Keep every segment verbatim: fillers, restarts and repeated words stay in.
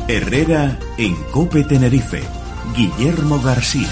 Herrera en COPE Tenerife. Guillermo García.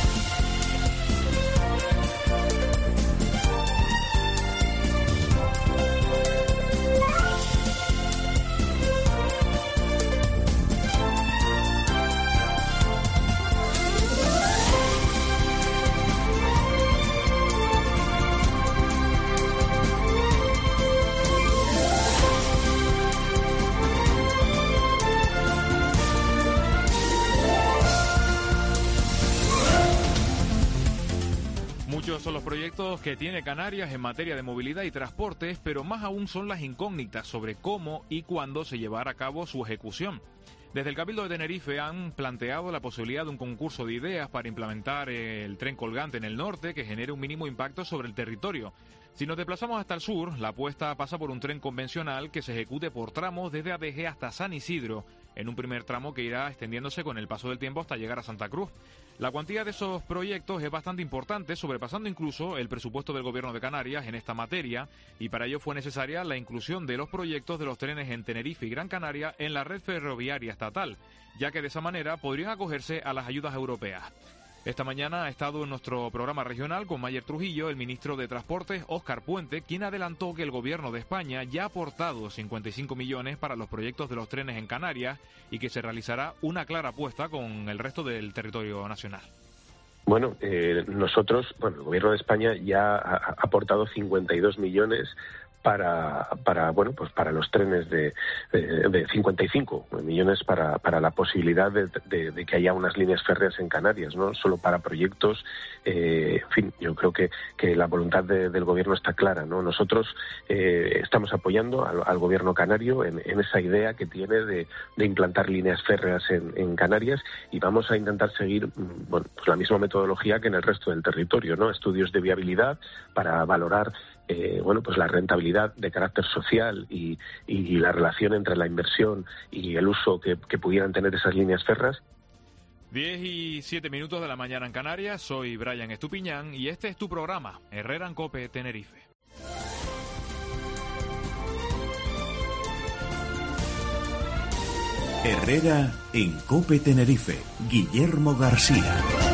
Son los proyectos que tiene Canarias en materia de movilidad y transportes, pero más aún son las incógnitas sobre cómo y cuándo se llevará a cabo su ejecución. Desde el Cabildo de Tenerife han planteado la posibilidad de un concurso de ideas para implementar el tren colgante en el norte que genere un mínimo impacto sobre el territorio. Si nos desplazamos hasta el sur, la apuesta pasa por un tren convencional que se ejecute por tramos desde A B G hasta San Isidro, en un primer tramo que irá extendiéndose con el paso del tiempo hasta llegar a Santa Cruz. La cuantía de esos proyectos es bastante importante, sobrepasando incluso el presupuesto del Gobierno de Canarias en esta materia, y para ello fue necesaria la inclusión de los proyectos de los trenes en Tenerife y Gran Canaria en la red ferroviaria estatal, ya que de esa manera podrían acogerse a las ayudas europeas. Esta mañana ha estado en nuestro programa regional con Mayer Trujillo el ministro de Transportes, Óscar Puente, quien adelantó que el Gobierno de España ya ha aportado cincuenta y cinco millones para los proyectos de los trenes en Canarias y que se realizará una clara apuesta con el resto del territorio nacional. Bueno, eh, nosotros, bueno, el Gobierno de España ya ha, ha aportado cincuenta y dos millones para para bueno pues para los trenes de, de, de cincuenta y cinco millones para para la posibilidad de, de, de que haya unas líneas férreas en Canarias, no solo para proyectos. Eh, en fin, yo creo que que la voluntad de, del gobierno está clara, no nosotros eh, estamos apoyando al, al gobierno canario en, en esa idea que tiene de, de implantar líneas férreas en, en Canarias, y vamos a intentar seguir bueno pues la misma metodología que en el resto del territorio, no estudios de viabilidad para valorar Eh, bueno, pues la rentabilidad de carácter social y, y la relación entre la inversión y el uso que, que pudieran tener esas líneas férreas. diez y siete minutos de la mañana en Canarias, soy Brian Estupiñán y este es tu programa, Herrera en COPE Tenerife. Herrera en COPE Tenerife, Guillermo García.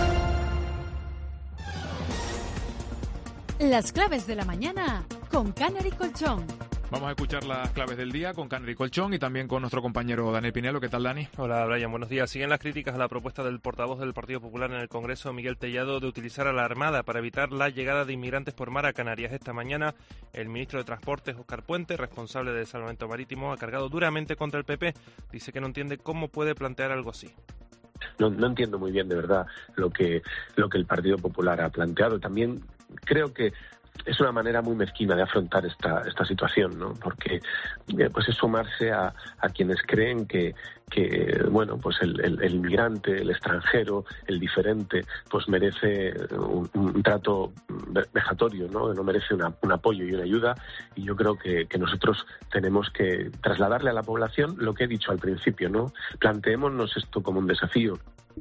Las claves de la mañana con Canary Colchón. Vamos a escuchar las claves del día con Canary Colchón y también con nuestro compañero Daniel Pinelo. ¿Qué tal, Dani? Hola, Brian. Buenos días. Siguen las críticas a la propuesta del portavoz del Partido Popular en el Congreso, Miguel Tellado, de utilizar a la Armada para evitar la llegada de inmigrantes por mar a Canarias. Esta mañana, el ministro de Transportes, Óscar Puente, responsable del Salvamento Marítimo, ha cargado duramente contra el P P. Dice que no entiende cómo puede plantear algo así. No, no entiendo muy bien, de verdad, lo que lo que el Partido Popular ha planteado. También creo que es una manera muy mezquina de afrontar esta esta situación, ¿no? Porque eh, pues es sumarse a, a quienes creen que que bueno pues el, el, el inmigrante, el extranjero, el diferente, pues merece un, un trato vejatorio, ¿no? No merece una, un apoyo y una ayuda. Y yo creo que, que nosotros tenemos que trasladarle a la población lo que he dicho al principio, ¿no? Planteémonos esto como un desafío.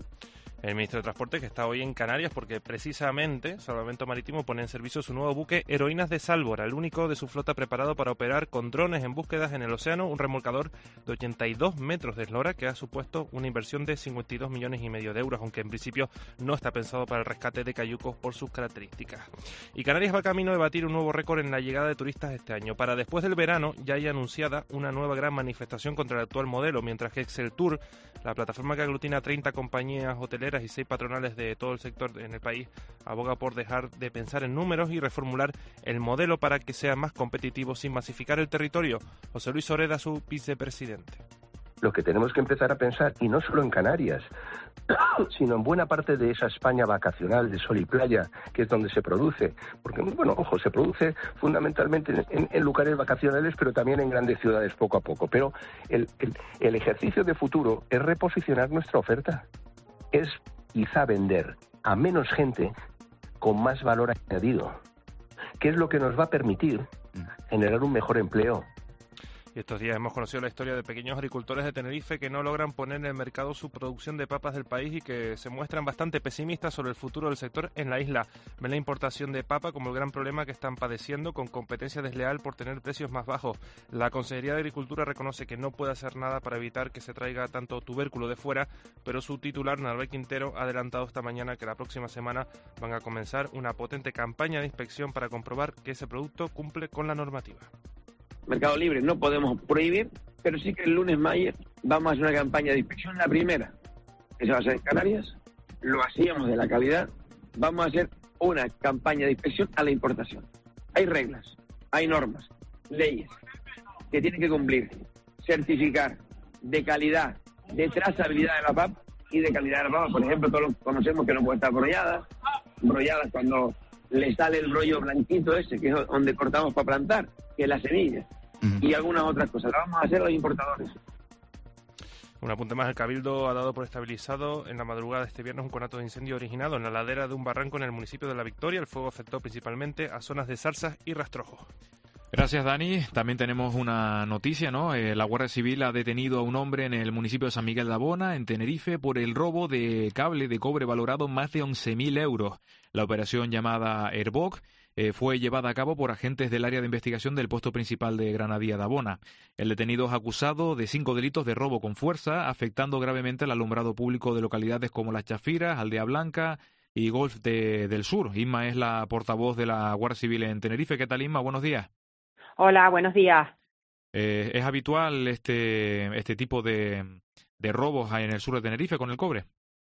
El ministro de Transporte, que está hoy en Canarias porque precisamente Salvamento Marítimo pone en servicio su nuevo buque Heroínas de Sálvora, el único de su flota preparado para operar con drones en búsquedas en el océano, un remolcador de ochenta y dos metros de eslora que ha supuesto una inversión de cincuenta y dos millones y medio de euros, aunque en principio no está pensado para el rescate de cayucos por sus características. Y Canarias va camino de batir un nuevo récord en la llegada de turistas este año. Para después del verano ya hay anunciada una nueva gran manifestación contra el actual modelo, mientras que Excel Tour, la plataforma que aglutina treinta compañías hoteleras y seis patronales de todo el sector en el país, aboga por dejar de pensar en números y reformular el modelo para que sea más competitivo sin masificar el territorio. José Luis Oreda, su vicepresidente. Lo que tenemos que empezar a pensar, y no solo en Canarias, sino en buena parte de esa España vacacional de sol y playa, que es donde se produce, porque, bueno, ojo, se produce fundamentalmente en, en lugares vacacionales, pero también en grandes ciudades poco a poco. Pero el, el, el ejercicio de futuro es reposicionar nuestra oferta, es quizá vender a menos gente con más valor añadido, que es lo que nos va a permitir generar un mejor empleo. Y estos días hemos conocido la historia de pequeños agricultores de Tenerife que no logran poner en el mercado su producción de papas del país y que se muestran bastante pesimistas sobre el futuro del sector en la isla. Ven la importación de papa como el gran problema que están padeciendo, con competencia desleal por tener precios más bajos. La Consejería de Agricultura reconoce que no puede hacer nada para evitar que se traiga tanto tubérculo de fuera, pero su titular, Narbel Quintero, ha adelantado esta mañana que la próxima semana van a comenzar una potente campaña de inspección para comprobar que ese producto cumple con la normativa. Mercado Libre no podemos prohibir, pero sí que el lunes, Mayer, vamos a hacer una campaña de inspección. La primera, que se va a hacer en Canarias, lo hacíamos de la calidad, vamos a hacer una campaña de inspección a la importación. Hay reglas, hay normas, leyes que tienen que cumplir, certificar de calidad, de trazabilidad de la papa y de calidad de la papa. Por ejemplo, todos conocemos que no puede estar brollada, brollada cuando le sale el rollo blanquito ese, que es donde cortamos para plantar, que es la semilla, uh-huh. y algunas otras cosas. Las vamos a hacer los importadores. Un apunte más, el Cabildo ha dado por estabilizado en la madrugada de este viernes un conato de incendio originado en la ladera de un barranco en el municipio de La Victoria. El fuego afectó principalmente a zonas de zarzas y rastrojos. Gracias, Dani. También tenemos una noticia, ¿no? Eh, la Guardia Civil ha detenido a un hombre en el municipio de San Miguel de Abona, en Tenerife, por el robo de cable de cobre valorado más de once mil euros. La operación, llamada Airboc, eh, fue llevada a cabo por agentes del área de investigación del puesto principal de Granadilla de Abona. El detenido es acusado de cinco delitos de robo con fuerza, afectando gravemente el alumbrado público de localidades como Las Chafiras, Aldea Blanca y Golf de, del Sur. Inma es la portavoz de la Guardia Civil en Tenerife. ¿Qué tal, Inma? Buenos días. Hola, buenos días. Eh, ¿Es habitual este este tipo de, de robos en el sur de Tenerife con el cobre?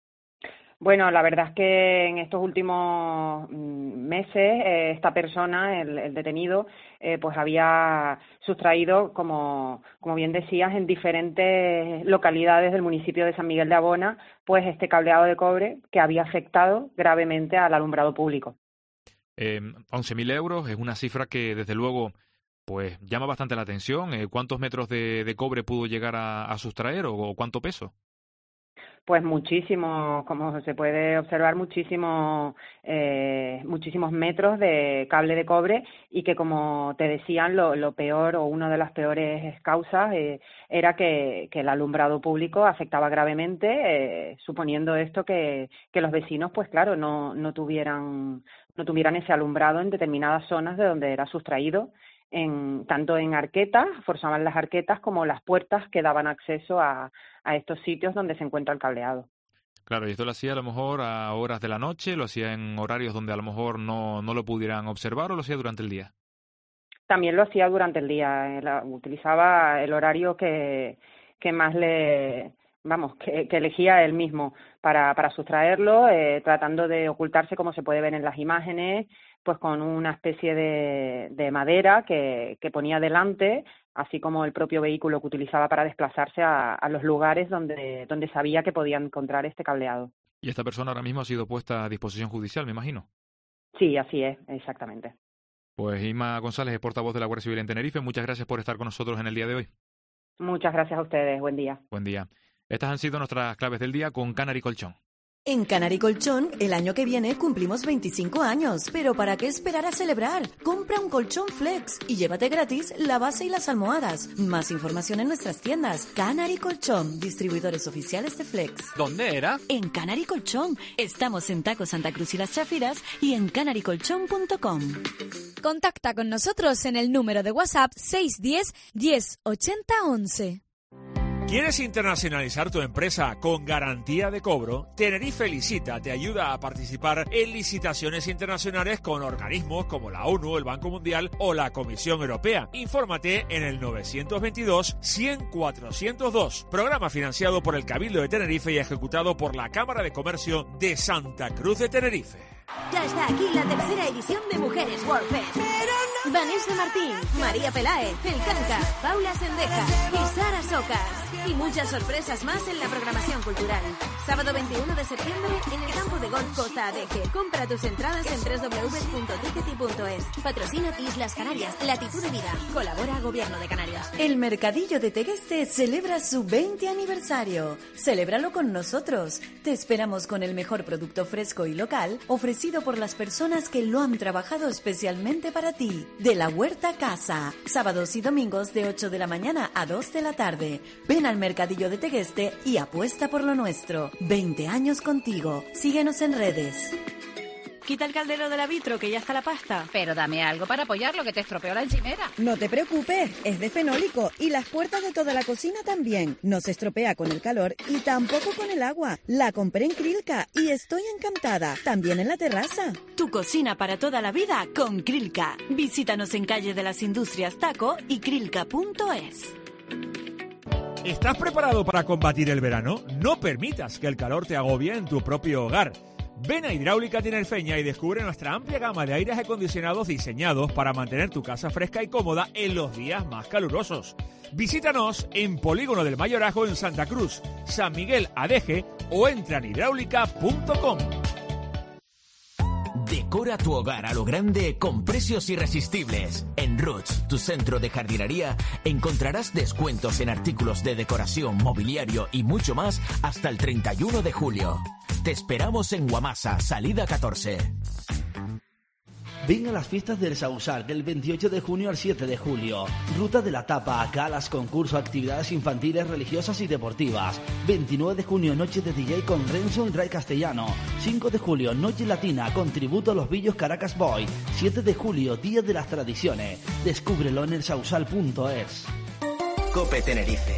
Bueno, la verdad es que en estos últimos meses eh, esta persona, el, el detenido, eh, pues había sustraído, como, como bien decías, en diferentes localidades del municipio de San Miguel de Abona, pues este cableado de cobre que había afectado gravemente al alumbrado público. Eh, once mil euros es una cifra que, desde luego, pues llama bastante la atención. Eh, ¿Cuántos metros de, de cobre pudo llegar a, a sustraer o, o cuánto peso? Pues muchísimo, como se puede observar, muchísimo, eh, muchísimos metros de cable de cobre, y que, como te decían, lo, lo peor o una de las peores causas eh, era que, que el alumbrado público afectaba gravemente, eh, suponiendo esto que, que los vecinos, pues claro, no, no tuvieran, no tuvieran ese alumbrado en determinadas zonas de donde era sustraído. En, tanto en arquetas, forzaban las arquetas, como las puertas que daban acceso a, a estos sitios donde se encuentra el cableado. Claro, y esto lo hacía a lo mejor a horas de la noche, lo hacía en horarios donde a lo mejor no, no lo pudieran observar, o lo hacía durante el día. También lo hacía durante el día, eh, utilizaba el horario que, que más le... vamos, que, que elegía él mismo para, para sustraerlo, eh, tratando de ocultarse, como se puede ver en las imágenes, pues con una especie de, de madera que, que ponía delante, así como el propio vehículo que utilizaba para desplazarse a, a los lugares donde, donde sabía que podía encontrar este cableado. Y esta persona ahora mismo ha sido puesta a disposición judicial, me imagino. Sí, así es, exactamente. Pues Inma González es portavoz de la Guardia Civil en Tenerife. Muchas gracias por estar con nosotros en el día de hoy. Muchas gracias a ustedes. Buen día. Buen día. Estas han sido nuestras claves del día con Canary Colchón. En Canary Colchón, el año que viene cumplimos veinticinco años, pero ¿para qué esperar a celebrar? Compra un colchón Flex y llévate gratis la base y las almohadas. Más información en nuestras tiendas. Canary Colchón, distribuidores oficiales de Flex. ¿Dónde era? En Canary Colchón. Estamos en Taco Santa Cruz y Las Chafiras y en canary colchón punto com. Contacta con nosotros en el número de WhatsApp seis uno cero, diez, ochenta, once. ¿Quieres internacionalizar tu empresa con garantía de cobro? Tenerife Licita te ayuda a participar en licitaciones internacionales con organismos como la ONU, el Banco Mundial o la Comisión Europea. Infórmate en el nueve dos dos, cien, cuatrocientos dos. Programa financiado por el Cabildo de Tenerife y ejecutado por la Cámara de Comercio de Santa Cruz de Tenerife. Ya está aquí la tercera edición de Mujeres World Fest. Vanessa Martín, María Peláez, El Canca, Paula Sendeja y Sara Socas. Y muchas sorpresas más en la programación cultural. Sábado veintiuno de septiembre en el campo de golf Costa Adeje. Compra tus entradas en doble u doble u doble u punto tickety punto es. Patrocina Islas Canarias, Latitud de Vida. Colabora Gobierno de Canarias. El Mercadillo de Tegueste celebra su veinte aniversario. Celébralo con nosotros. Te esperamos con el mejor producto fresco y local ofrecido por las personas que lo han trabajado especialmente para ti. De la huerta a casa. Sábados y domingos de ocho de la mañana a dos de la tarde. Ven al Mercadillo de Tegueste y apuesta por lo nuestro. veinte años contigo. Síguenos en redes. Quita el caldero de la vitro, que ya está la pasta. Pero dame algo para apoyarlo, que te estropeó la encimera. No te preocupes, es de fenólico y las puertas de toda la cocina también. No se estropea con el calor y tampoco con el agua. La compré en Krilka y estoy encantada. También en la terraza. Tu cocina para toda la vida con Krilka. Visítanos en Calle de las Industrias Taco y krilka punto es. ¿Estás preparado para combatir el verano? No permitas que el calor te agobie en tu propio hogar. Ven a Hidráulica Tinerfeña y descubre nuestra amplia gama de aires acondicionados diseñados para mantener tu casa fresca y cómoda en los días más calurosos. Visítanos en Polígono del Mayorazgo en Santa Cruz, San Miguel Adeje o entra en hidráulica punto com. Decora tu hogar a lo grande con precios irresistibles. En Roots, tu centro de jardinería, encontrarás descuentos en artículos de decoración, mobiliario y mucho más hasta el treinta y uno de julio. Te esperamos en Guamasa, salida catorce. Ven a las fiestas del Sausar del veintiocho de junio al siete de julio. Ruta de la Tapa, galas, concursos, actividades infantiles, religiosas y deportivas. veintinueve de junio, noche de D J con Renzo y Ray Castellano. cinco de julio, noche latina con tributo a los Villos Caracas Boy. siete de julio, Día de las Tradiciones. Descúbrelo en el sausal punto es. Cope Tenerife.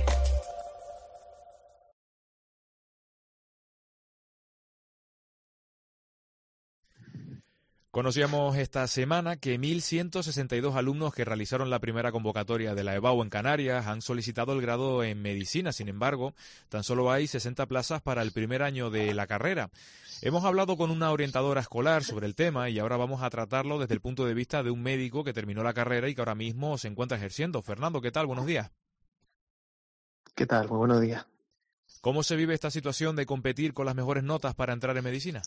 Conocíamos esta semana que mil ciento sesenta y dos alumnos que realizaron la primera convocatoria de la EBAU en Canarias han solicitado el grado en medicina. Sin embargo, tan solo hay sesenta plazas para el primer año de la carrera. Hemos hablado con una orientadora escolar sobre el tema y ahora vamos a tratarlo desde el punto de vista de un médico que terminó la carrera y que ahora mismo se encuentra ejerciendo. Fernando, ¿qué tal? Buenos días. ¿Qué tal? Muy buenos días. ¿Cómo se vive esta situación de competir con las mejores notas para entrar en medicina?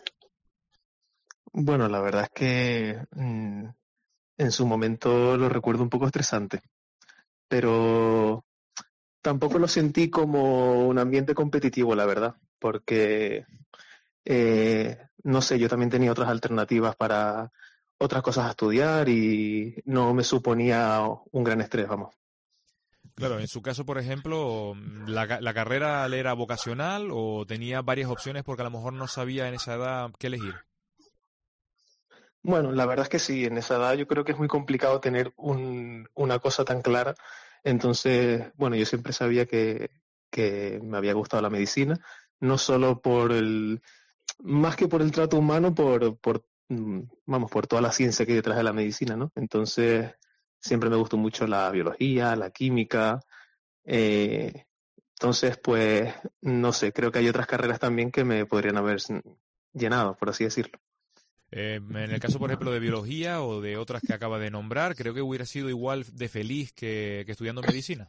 Bueno, la verdad es que mmm, en su momento lo recuerdo un poco estresante, pero tampoco lo sentí como un ambiente competitivo, la verdad, porque, eh, no sé, yo también tenía otras alternativas para otras cosas a estudiar y no me suponía un gran estrés, vamos. Claro, en su caso, por ejemplo, ¿la, la carrera le era vocacional o tenía varias opciones porque a lo mejor no sabía en esa edad qué elegir? Bueno, la verdad es que sí, en esa edad yo creo que es muy complicado tener un, una cosa tan clara. Entonces, bueno, yo siempre sabía que, que me había gustado la medicina, no solo por el, más que por el trato humano, por, por, vamos, por toda la ciencia que hay detrás de la medicina, ¿no? Entonces, siempre me gustó mucho la biología, la química. Eh, entonces, pues, no sé, creo que hay otras carreras también que me podrían haber llenado, por así decirlo. Eh, en el caso, por ejemplo, de biología o de otras que acaba de nombrar, creo que hubiera sido igual de feliz que, que estudiando medicina.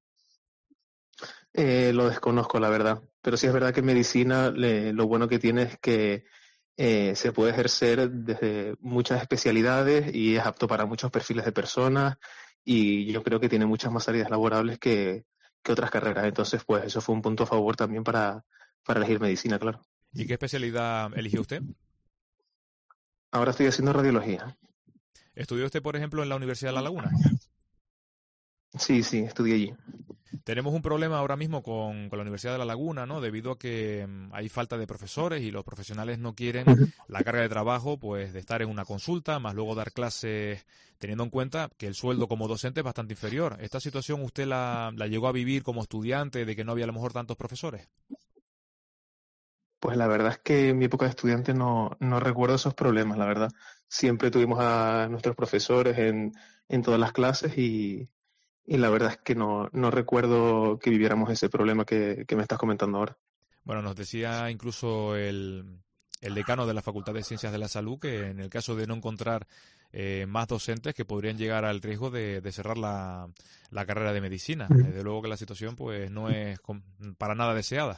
Eh, lo desconozco, la verdad. Pero sí es verdad que medicina le, lo bueno que tiene es que eh, se puede ejercer desde muchas especialidades y es apto para muchos perfiles de personas y yo creo que tiene muchas más salidas laborables que, que otras carreras. Entonces, pues eso fue un punto a favor también para, para elegir medicina, claro. ¿Y qué especialidad eligió usted? Ahora estoy haciendo radiología. ¿Estudió usted, por ejemplo, en la Universidad de La Laguna? Sí, sí, estudié allí. Tenemos un problema ahora mismo con, con la Universidad de La Laguna, ¿no? Debido a que um, hay falta de profesores y los profesionales no quieren uh-huh. la carga de trabajo, pues, de estar en una consulta, más luego dar clases, teniendo en cuenta que el sueldo como docente es bastante inferior. ¿Esta situación usted la, la llegó a vivir como estudiante, de que no había a lo mejor tantos profesores? Pues la verdad es que en mi época de estudiante no, no recuerdo esos problemas, la verdad. Siempre tuvimos a nuestros profesores en, en todas las clases y, y la verdad es que no, no recuerdo que viviéramos ese problema que, que me estás comentando ahora. Bueno, nos decía incluso el, el decano de la Facultad de Ciencias de la Salud que en el caso de no encontrar eh, más docentes que podrían llegar al riesgo de, de cerrar la, la carrera de medicina. Uh-huh. Desde luego que la situación pues no es para nada deseada.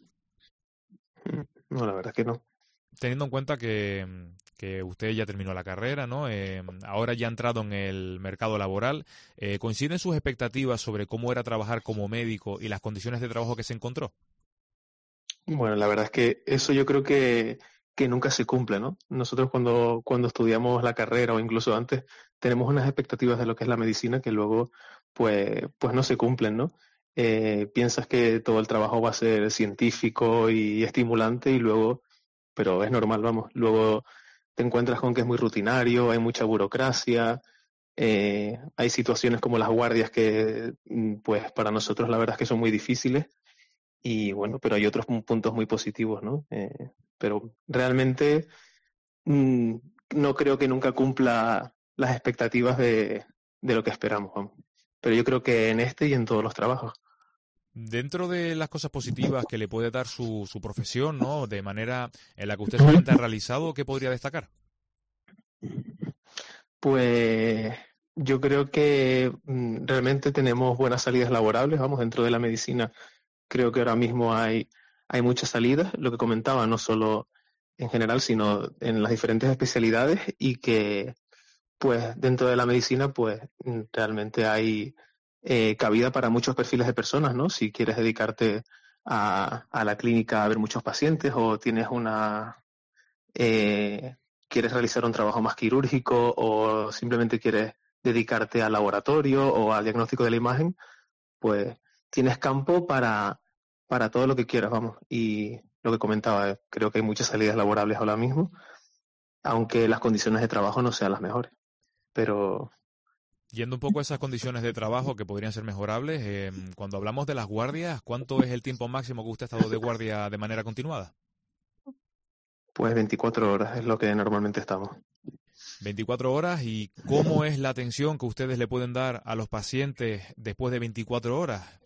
No, la verdad es que no. Teniendo en cuenta que, que usted ya terminó la carrera, ¿no? Eh, ahora ya ha entrado en el mercado laboral, eh, ¿coinciden sus expectativas sobre cómo era trabajar como médico y las condiciones de trabajo que se encontró? Bueno, la verdad es que eso yo creo que, que nunca se cumple, ¿no? Nosotros cuando, cuando estudiamos la carrera o incluso antes, tenemos unas expectativas de lo que es la medicina que luego pues, pues no se cumplen, ¿no? Eh, piensas que todo el trabajo va a ser científico y estimulante y luego, pero es normal, vamos, luego te encuentras con que es muy rutinario, hay mucha burocracia, eh, hay situaciones como las guardias que pues para nosotros la verdad es que son muy difíciles y bueno, pero hay otros puntos muy positivos, ¿no? Eh, pero realmente mmm, no creo que nunca cumpla las expectativas de, de lo que esperamos, vamos. Pero yo creo que en este y en todos los trabajos. Dentro de las cosas positivas que le puede dar su, su profesión, ¿no? De manera en la que usted solamente ha realizado, ¿qué podría destacar? Pues yo creo que mmm, realmente tenemos buenas salidas laborables, vamos, dentro de la medicina. Creo que ahora mismo hay, hay muchas salidas, lo que comentaba, no solo en general, sino en las diferentes especialidades y que pues dentro de la medicina pues realmente hay eh, cabida para muchos perfiles de personas, ¿no? Si quieres dedicarte a, a la clínica a ver muchos pacientes o tienes una eh, quieres realizar un trabajo más quirúrgico o simplemente quieres dedicarte al laboratorio o al diagnóstico de la imagen, pues tienes campo para, para todo lo que quieras, vamos. Y lo que comentaba, creo que hay muchas salidas laborables ahora mismo, aunque las condiciones de trabajo no sean las mejores. Pero yendo un poco a esas condiciones de trabajo que podrían ser mejorables, eh, cuando hablamos de las guardias, ¿cuánto es el tiempo máximo que usted ha estado de guardia de manera continuada? Pues veinticuatro horas es lo que normalmente estamos. veinticuatro horas, ¿y cómo es la atención que ustedes le pueden dar a los pacientes después de veinticuatro horas?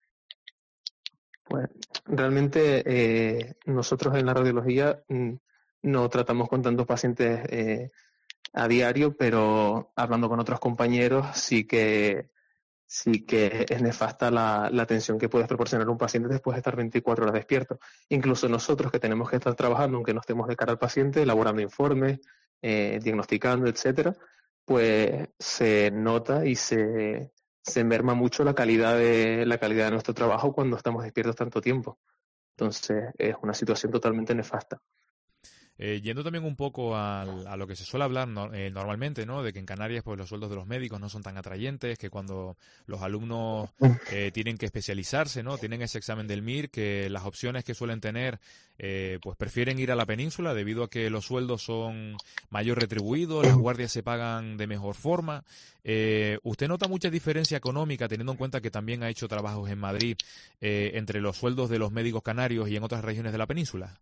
Pues realmente eh, nosotros en la radiología mm, no tratamos con tantos pacientes eh, a diario, pero hablando con otros compañeros sí que sí que es nefasta la, la atención que puedes proporcionar a un paciente después de estar veinticuatro horas despierto. Incluso nosotros que tenemos que estar trabajando, aunque no estemos de cara al paciente, elaborando informes, eh, diagnosticando, etcétera, pues se nota y se, se merma mucho la calidad de la calidad de nuestro trabajo cuando estamos despiertos tanto tiempo. Entonces es una situación totalmente nefasta. Eh, yendo también un poco al, a lo que se suele hablar no, eh, normalmente, ¿no? De que en Canarias pues los sueldos de los médicos no son tan atrayentes, que cuando los alumnos eh, tienen que especializarse, ¿no? Tienen ese examen del M I R, que las opciones que suelen tener eh, pues prefieren ir a la península debido a que los sueldos son mayor retribuidos, las guardias se pagan de mejor forma. Eh, ¿Usted nota mucha diferencia económica, teniendo en cuenta que también ha hecho trabajos en Madrid, eh, entre los sueldos de los médicos canarios y en otras regiones de la península?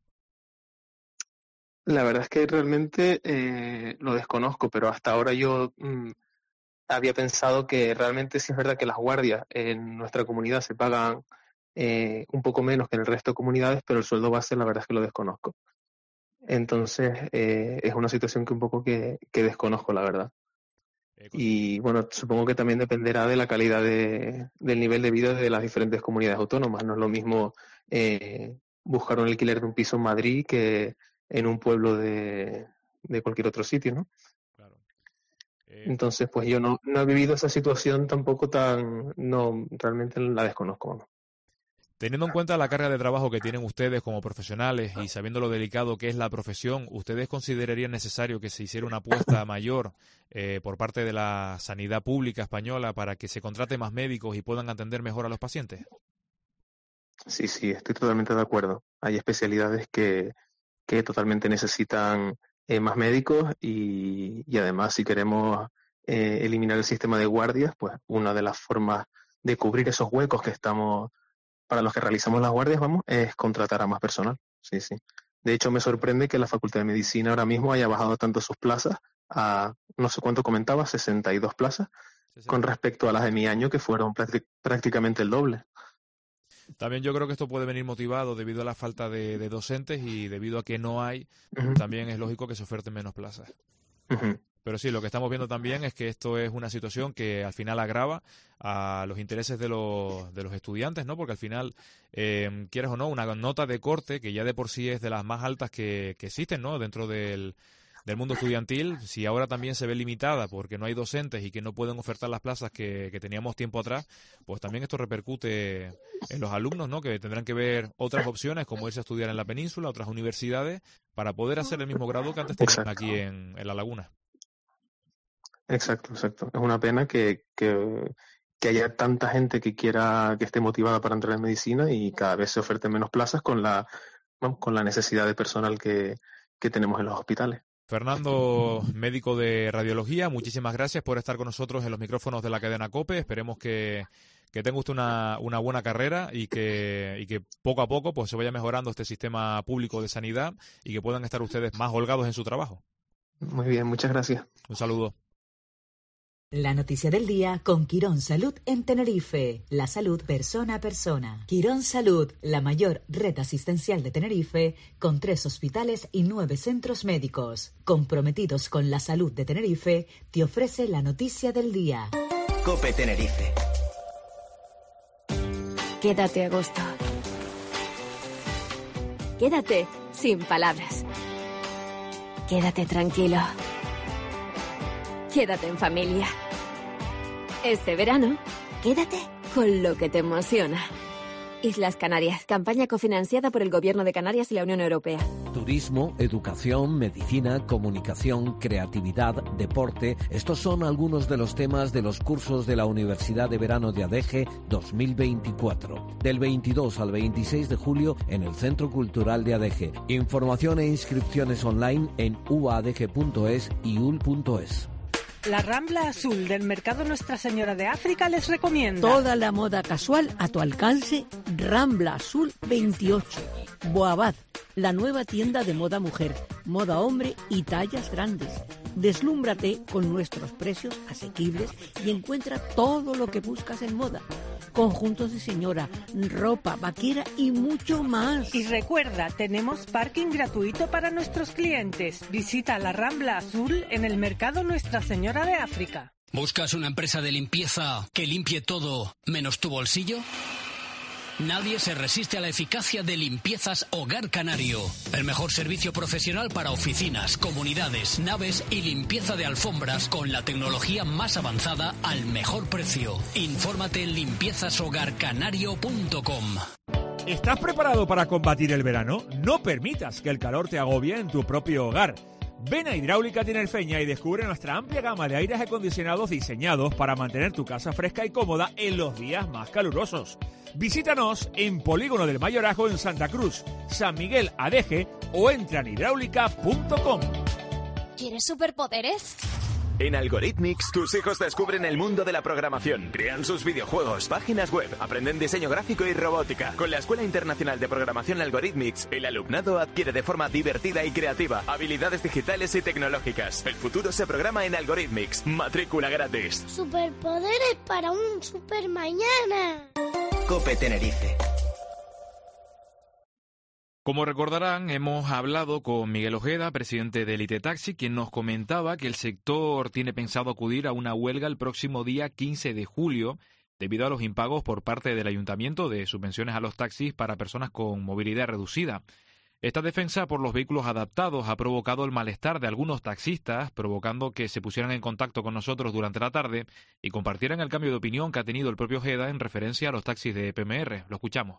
La verdad es que realmente eh, lo desconozco, pero hasta ahora yo mmm, había pensado que realmente sí es verdad que las guardias en nuestra comunidad se pagan eh, un poco menos que en el resto de comunidades, pero el sueldo base la verdad es que lo desconozco. Entonces eh, es una situación que un poco que, que desconozco, la verdad. Y bueno, supongo que también dependerá de la calidad de, del nivel de vida de las diferentes comunidades autónomas. No es lo mismo eh, buscar un alquiler de un piso en Madrid que en un pueblo de, de cualquier otro sitio, ¿no? Claro. Eh, Entonces, pues yo no, no he vivido esa situación tampoco tan... No, realmente la desconozco, ¿no? Teniendo en cuenta la carga de trabajo que tienen ustedes como profesionales y sabiendo lo delicado que es la profesión, ¿ustedes considerarían necesario que se hiciera una apuesta mayor eh, por parte de la sanidad pública española para que se contrate más médicos y puedan atender mejor a los pacientes? Sí, sí, estoy totalmente de acuerdo. Hay especialidades que... que totalmente necesitan eh, más médicos y, y además si queremos eh, eliminar el sistema de guardias, pues una de las formas de cubrir esos huecos que estamos, para los que realizamos las guardias, vamos, es contratar a más personal. Sí, sí. De hecho, me sorprende que la Facultad de Medicina ahora mismo haya bajado tanto sus plazas a, no sé cuánto comentaba, sesenta y dos plazas, sí, sí. Con respecto a las de mi año, que fueron prácticamente el doble. También yo creo que esto puede venir motivado debido a la falta de, de docentes y debido a que no hay, uh-huh. también es lógico que se oferten menos plazas. Uh-huh. Pero sí, lo que estamos viendo también es que esto es una situación que al final agrava a los intereses de los, de los estudiantes, ¿no? Porque al final, eh, quieras o no, una nota de corte que ya de por sí es de las más altas que, que existen, ¿no? Dentro del, del mundo estudiantil, si ahora también se ve limitada porque no hay docentes y que no pueden ofertar las plazas que, que teníamos tiempo atrás, pues también esto repercute en los alumnos, ¿no? Que tendrán que ver otras opciones, como irse a estudiar en la península, otras universidades, para poder hacer el mismo grado que antes tenían aquí en, en La Laguna. Exacto, exacto. Es una pena que, que, que haya tanta gente que quiera, que esté motivada para entrar en medicina y cada vez se oferten menos plazas con la, bueno, con la necesidad de personal que, que tenemos en los hospitales. Fernando, médico de radiología, muchísimas gracias por estar con nosotros en los micrófonos de la cadena COPE. Esperemos que, que tenga usted una, una buena carrera y que, y que poco a poco pues se vaya mejorando este sistema público de sanidad y que puedan estar ustedes más holgados en su trabajo. Muy bien, muchas gracias. Un saludo. La noticia del día con Quirón Salud en Tenerife. La salud persona a persona. Quirón Salud, la mayor red asistencial de Tenerife, con tres hospitales y nueve centros médicos. Comprometidos con la salud de Tenerife, te ofrece la noticia del día. COPE Tenerife. Quédate a gusto. Quédate sin palabras. Quédate tranquilo. Quédate en familia. Este verano, quédate con lo que te emociona. Islas Canarias, campaña cofinanciada por el Gobierno de Canarias y la Unión Europea. Turismo, educación, medicina, comunicación, creatividad, deporte. Estos son algunos de los temas de los cursos de la Universidad de Verano de Adeje dos mil veinticuatro. Del veintidós al veintiséis de julio en el Centro Cultural de Adeje. Información e inscripciones online en u a d g punto es y u l punto es. La Rambla Azul del Mercado Nuestra Señora de África les recomienda toda la moda casual a tu alcance. Rambla Azul veintiocho. Boabad, la nueva tienda de moda mujer, moda hombre y tallas grandes. Deslúmbrate con nuestros precios asequibles y encuentra todo lo que buscas en moda. Conjuntos de señora, ropa, vaquera y mucho más. Y recuerda, tenemos parking gratuito para nuestros clientes. Visita la Rambla Azul en el Mercado Nuestra Señora de África. ¿Buscas una empresa de limpieza que limpie todo menos tu bolsillo? Nadie se resiste a la eficacia de Limpiezas Hogar Canario. El mejor servicio profesional para oficinas, comunidades, naves y limpieza de alfombras con la tecnología más avanzada al mejor precio. Infórmate en limpiezas hogar canario punto com. ¿Estás preparado para combatir el verano? No permitas que el calor te agobie en tu propio hogar. Ven a Hidráulica Tinerfeña y descubre nuestra amplia gama de aires acondicionados diseñados para mantener tu casa fresca y cómoda en los días más calurosos. Visítanos en Polígono del Mayorazgo en Santa Cruz, San Miguel Adeje o entra en hidráulica punto com. ¿Quieres superpoderes? En Algorithmics, tus hijos descubren el mundo de la programación, crean sus videojuegos, páginas web, aprenden diseño gráfico y robótica. Con la Escuela Internacional de Programación Algorithmics, el alumnado adquiere de forma divertida y creativa habilidades digitales y tecnológicas. El futuro se programa en Algorithmics. Matrícula gratis. Superpoderes para un super mañana. COPE Tenerife. Como recordarán, hemos hablado con Miguel Ojeda, presidente de Elite Taxi, quien nos comentaba que el sector tiene pensado acudir a una huelga el próximo día quince de julio debido a los impagos por parte del ayuntamiento de subvenciones a los taxis para personas con movilidad reducida. Esta defensa por los vehículos adaptados ha provocado el malestar de algunos taxistas, provocando que se pusieran en contacto con nosotros durante la tarde y compartieran el cambio de opinión que ha tenido el propio Ojeda en referencia a los taxis de P M R. Lo escuchamos.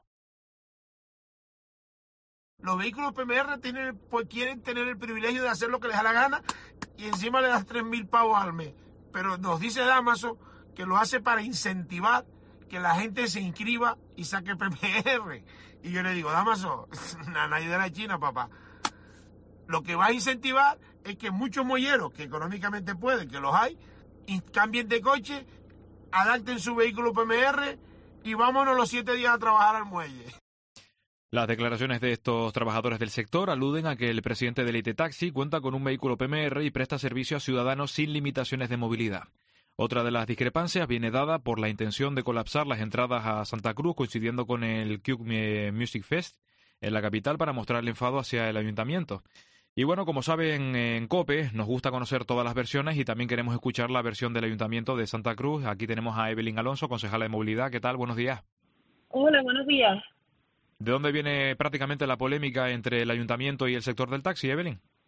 Los vehículos P M R tienen, pues, quieren tener el privilegio de hacer lo que les da la gana y encima le das tres mil pavos al mes. Pero nos dice Damaso que lo hace para incentivar que la gente se inscriba y saque P M R. Y yo le digo, Damaso, nadie de la China, papá. Lo que va a incentivar es que muchos molleros, que económicamente pueden, que los hay, cambien de coche, adapten su vehículo P M R y vámonos los siete días a trabajar al muelle. Las declaraciones de estos trabajadores del sector aluden a que el presidente de Elite Taxi cuenta con un vehículo P M R y presta servicio a ciudadanos sin limitaciones de movilidad. Otra de las discrepancias viene dada por la intención de colapsar las entradas a Santa Cruz coincidiendo con el Q Music Fest en la capital para mostrar el enfado hacia el ayuntamiento. Y bueno, como saben, en COPE nos gusta conocer todas las versiones y también queremos escuchar la versión del ayuntamiento de Santa Cruz. Aquí tenemos a Evelyn Alonso, concejala de movilidad. ¿Qué tal? Buenos días. Hola, buenos días. ¿De dónde viene prácticamente la polémica entre el ayuntamiento y el sector del taxi, Evelyn?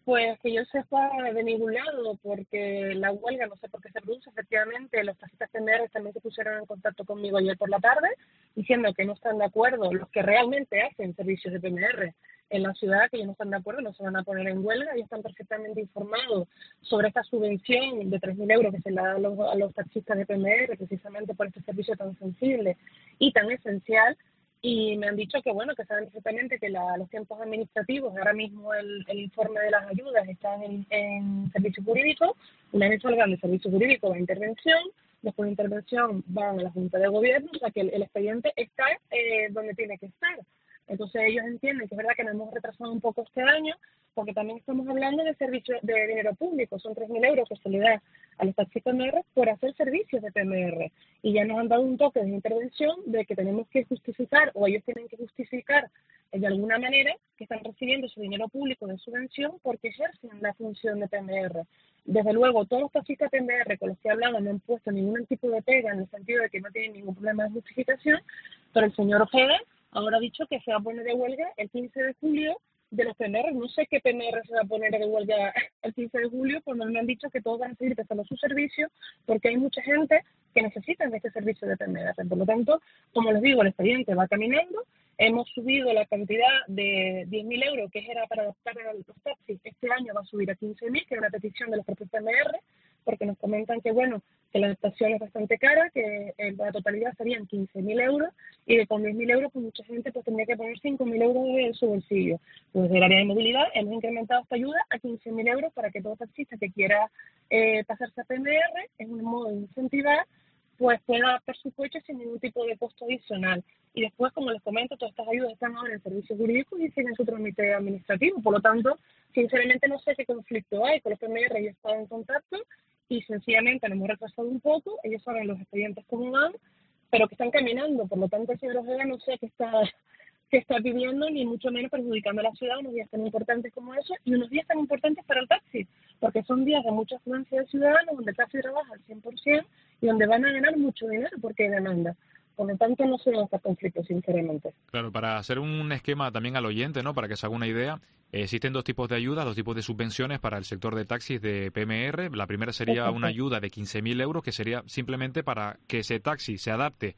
Pues que yo sepa de ningún lado, porque la huelga no sé por qué se produce. Efectivamente, los taxistas P M R también se pusieron en contacto conmigo ayer por la tarde, diciendo que no están de acuerdo, los que realmente hacen servicios de P M R en la ciudad, que ellos no están de acuerdo, no se van a poner en huelga, y están perfectamente informados sobre esta subvención de tres mil euros que se le da a los, a los taxistas de P M R, precisamente por este servicio tan sensible y tan esencial. Y me han dicho que, bueno, que saben perfectamente que la, los tiempos administrativos, ahora mismo el, el informe de las ayudas están en, en servicio jurídico, una vez salgan de servicio jurídico va a intervención, después de intervención van a la Junta de Gobierno, o sea que el, el expediente está eh, donde tiene que estar. Entonces ellos entienden que es verdad que nos hemos retrasado un poco este año, porque también estamos hablando de servicios de dinero público, son tres mil euros que se le da a los taxistas P M R por hacer servicios de P M R. Y ya nos han dado un toque de intervención de que tenemos que justificar, o ellos tienen que justificar de alguna manera que están recibiendo ese dinero público de subvención porque ejercen la función de P M R. Desde luego, todos los taxistas P M R con los que he hablado no han puesto ningún tipo de pega en el sentido de que no tienen ningún problema de justificación, pero el señor Ojeda ahora ha dicho que se va a poner de huelga el quince de julio de los P M R. No sé qué P M R se va a poner de huelga el quince de julio, cuando me han dicho que todos van a seguir prestando su servicio, porque hay mucha gente que necesita de este servicio de P M R. Por lo tanto, como les digo, el expediente va caminando. Hemos subido la cantidad de diez mil euros que era para adoptar a los taxis. Este año va a subir a quince mil, que es una petición de los propios P M R, porque nos comentan que, bueno, que la adaptación es bastante cara, que en la totalidad serían quince mil euros, y que con diez mil euros, pues mucha gente pues tendría que poner cinco mil euros de su bolsillo. Pues del área de movilidad hemos incrementado esta ayuda a quince mil euros para que todo taxista que quiera eh, pasarse a P M R, en un modo de incentivar, pues pueda adaptar su coche sin ningún tipo de costo adicional. Y después, como les comento, todas estas ayudas están ahora en servicios jurídicos y siguen su trámite administrativo. Por lo tanto, sinceramente no sé qué conflicto hay con los P M R. Yo he estado en contacto y sencillamente nos hemos retrasado un poco. Ellos saben los expedientes cómo van, pero que están caminando. Por lo tanto, el señor Ojeda no sé qué está, qué está pidiendo, ni mucho menos perjudicando a la ciudad unos días tan importantes como eso, y unos días tan importantes para el taxi, porque son días de mucha afluencia de ciudadanos, donde el taxi trabaja al cien por ciento y donde van a ganar mucho dinero porque hay demanda. Por lo tanto, no se está conflicto, sinceramente. Claro, para hacer un esquema también al oyente, ¿no? Para que se haga una idea, eh, existen dos tipos de ayudas, dos tipos de subvenciones para el sector de taxis de P M R. La primera sería Exacto. una ayuda de quince mil euros, que sería simplemente para que ese taxi se adapte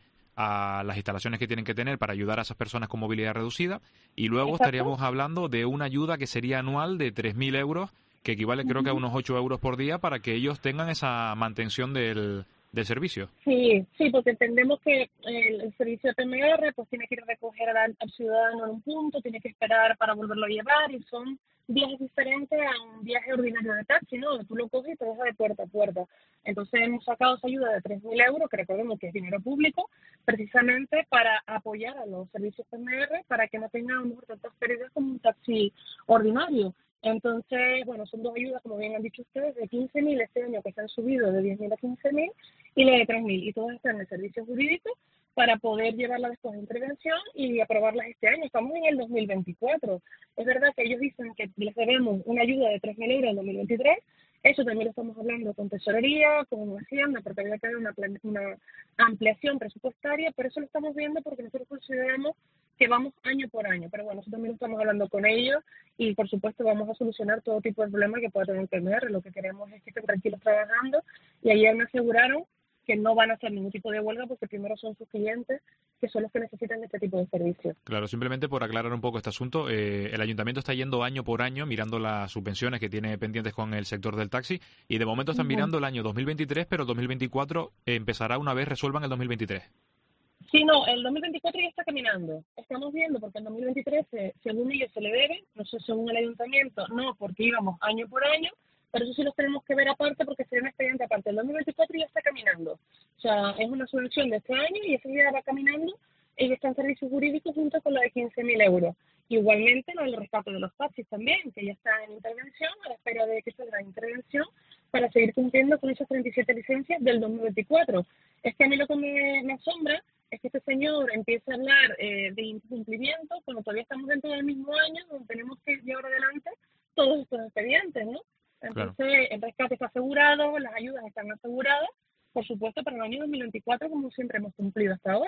a las instalaciones que tienen que tener para ayudar a esas personas con movilidad reducida. Y luego Exacto. estaríamos hablando de una ayuda que sería anual de tres mil euros, que equivale creo que a unos ocho euros por día, para que ellos tengan esa mantención del... del servicio. Sí, sí, porque entendemos que el, el servicio de P M R pues tiene que ir a recoger al, al ciudadano en un punto, tiene que esperar para volverlo a llevar, y son viajes diferentes a un viaje ordinario de taxi, ¿no? Tú lo coges y te deja de puerta a puerta. Entonces hemos sacado esa ayuda de tres mil euros, que recordemos que es dinero público, precisamente para apoyar a los servicios P M R, para que no tengan a lo mejor tantas pérdidas como un taxi ordinario. Entonces, bueno, son dos ayudas, como bien han dicho ustedes, de quince mil este año, que se han subido de diez mil a quince mil, y la de tres mil, y todas están en el servicio jurídico para poder llevarla después de intervención y aprobarlas este año. Estamos en el dos mil veinticuatro. Es verdad que ellos dicen que les debemos una ayuda de tres mil euros en dos mil veintitrés. Eso también lo estamos hablando con Tesorería, con Hacienda, porque había que haber una, una ampliación presupuestaria, pero eso lo estamos viendo porque nosotros consideramos que vamos año por año. Pero bueno, nosotros también estamos hablando con ellos y, por supuesto, vamos a solucionar todo tipo de problemas que pueda tener el P M R. Lo que queremos es que estén tranquilos trabajando, y ayer me aseguraron que no van a hacer ningún tipo de huelga porque primero son sus clientes, que son los que necesitan este tipo de servicios. Claro, simplemente por aclarar un poco este asunto, eh, el ayuntamiento está yendo año por año mirando las subvenciones que tiene pendientes con el sector del taxi, y de momento están uh-huh. mirando el año dos mil veintitrés, pero el dos mil veinticuatro empezará una vez resuelvan el dos mil veintitrés. Sí, no, el dos mil veinticuatro ya está caminando. Estamos viendo porque el dos mil veintitrés, según ellos, se le debe, no sé, según el ayuntamiento, no, porque íbamos año por año, pero eso sí los tenemos que ver aparte porque sería un expediente aparte. El dos mil veinticuatro ya está caminando. O sea, es una subvención de este año y ese ya va caminando, y está en servicios jurídicos junto con la de quince mil euros. Igualmente, lo del rescate de los taxis también, que ya está en intervención, a la espera de que salga la intervención para seguir cumpliendo con esas treinta y siete licencias del dos mil veinticuatro. Es que a mí lo que me, me asombra es que este señor empieza a hablar eh, de incumplimiento cuando todavía estamos dentro del mismo año, donde tenemos que llevar adelante todos estos expedientes, ¿no? Entonces, claro, el rescate está asegurado, las ayudas están aseguradas, por supuesto, para el año dos mil veinticuatro, como siempre hemos cumplido hasta ahora.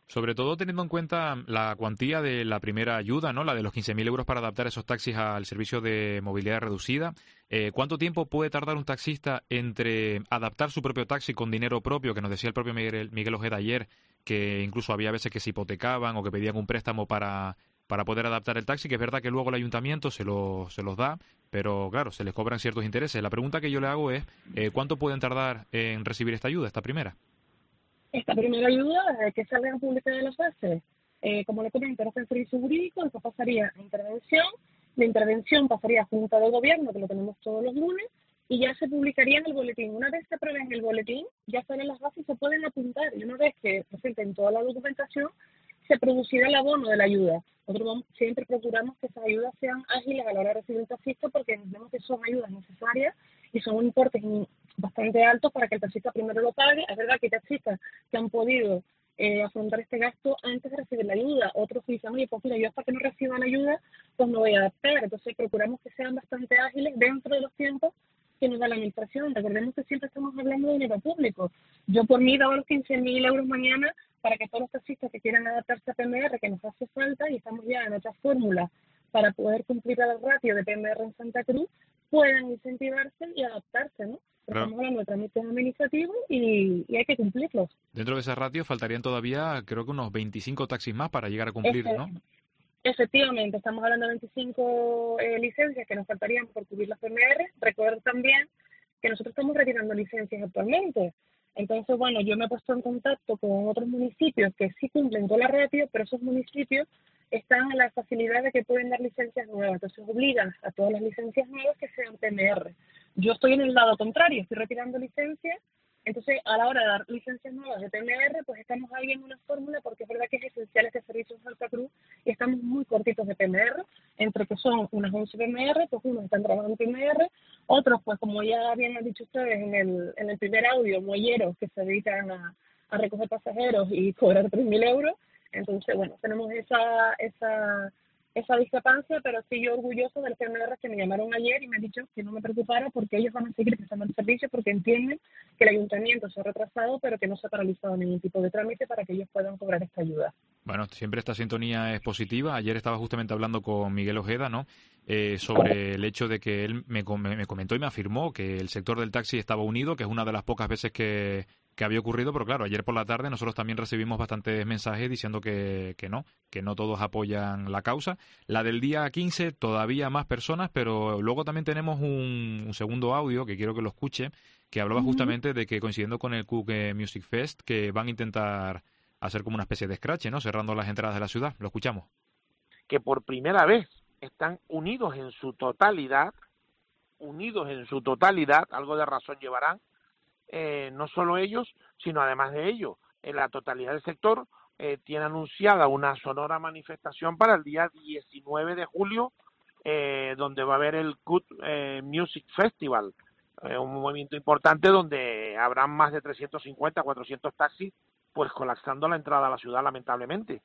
Sobre todo teniendo en cuenta la cuantía de la primera ayuda, ¿no? La de los quince mil euros para adaptar esos taxis al servicio de movilidad reducida. Eh, ¿Cuánto tiempo puede tardar un taxista entre adaptar su propio taxi con dinero propio, que nos decía el propio Miguel, Miguel Ojeda ayer, que incluso había veces que se hipotecaban o que pedían un préstamo para, para poder adaptar el taxi, que es verdad que luego el ayuntamiento se, lo, se los da, pero claro, se les cobran ciertos intereses. La pregunta que yo le hago es, eh, ¿cuánto pueden tardar en recibir esta ayuda, esta primera? Esta primera ayuda, desde que salgan públicas de las bases, eh, como le comento, es el servicio jurídico, después pasaría a intervención, la intervención pasaría a Junta de Gobierno, que lo tenemos todos los lunes, y ya se publicaría en el boletín. Una vez se apruebe en el boletín, ya salen las bases y se pueden apuntar, y una vez que presenten toda la documentación, se producirá el abono de la ayuda. Nosotros vamos, siempre procuramos que esas ayudas sean ágiles a la hora de recibir el taxista, porque entendemos que son ayudas necesarias y son importes bastante altos para que el taxista primero lo pague. Es verdad que hay taxistas que han podido eh, afrontar este gasto antes de recibir la ayuda. Otros dicen, oye, pues mira, yo hasta que no reciban la ayuda, pues me voy a adaptar. Entonces procuramos que sean bastante ágiles dentro de los tiempos que nos da la administración. Recordemos que siempre estamos hablando de dinero público. Yo por mí daba los quince mil euros mañana para que todos los taxistas que quieran adaptarse a P M R, que nos hace falta, y estamos ya en otras fórmulas para poder cumplir el ratio de P M R en Santa Cruz, puedan incentivarse y adaptarse, ¿no? Pero Claro. estamos hablando de trámites administrativos y, y hay que cumplirlos. Dentro de esa ratio faltarían todavía, creo que unos veinticinco taxis más para llegar a cumplir, Efe- ¿no? Efectivamente, estamos hablando de veinticinco eh, licencias que nos faltarían por cubrir las P M R. Recuerden también que nosotros estamos retirando licencias actualmente. Entonces, bueno, yo me he puesto en contacto con otros municipios que sí cumplen con la ratio, pero esos municipios están en la facilidad de que pueden dar licencias nuevas. Entonces, obligan a todas las licencias nuevas que sean P M R. Yo estoy en el lado contrario, estoy retirando licencias. Entonces, a la hora de dar licencias nuevas de P M R, pues estamos ahí en una fórmula, porque es verdad que es esencial este servicio en Santa Cruz y estamos muy cortitos de P M R, entre que son unas once P M R, pues unos están trabajando en P M R, otros, pues como ya bien han dicho ustedes en el, en el primer audio, muelleros que se dedican a, a recoger pasajeros y cobrar tres mil euros. Entonces, bueno, tenemos esa esa esa discrepancia, pero estoy yo orgulloso del P M R que me llamaron ayer y me han dicho que no me preocupara porque ellos van a seguir prestando el servicio, porque entienden que el ayuntamiento se ha retrasado, pero que no se ha paralizado ningún tipo de trámite para que ellos puedan cobrar esta ayuda. Bueno, siempre esta sintonía es positiva. Ayer estaba justamente hablando con Miguel Ojeda, ¿no? Eh, sobre el hecho de que él me, com- me comentó y me afirmó que el sector del taxi estaba unido, que es una de las pocas veces que, que había ocurrido, pero claro, ayer por la tarde nosotros también recibimos bastantes mensajes diciendo que, que no, que no todos apoyan la causa. La del día quince, todavía más personas, pero luego también tenemos un, un segundo audio que quiero que lo escuche, que hablaba Ujú. justamente de que coincidiendo con el Cook eh, Music Fest, que van a intentar hacer como una especie de scratch, ¿no? Cerrando las entradas de la ciudad. Lo escuchamos. Que por primera vez están unidos en su totalidad, unidos en su totalidad, algo de razón llevarán, eh, no solo ellos, sino además de ellos, en la totalidad del sector, eh, tiene anunciada una sonora manifestación para el día diecinueve de julio, eh, donde va a haber el Cut eh, Music Festival, eh, un movimiento importante donde habrán más de trescientos cincuenta, cuatrocientos taxis, pues colapsando la entrada a la ciudad, lamentablemente.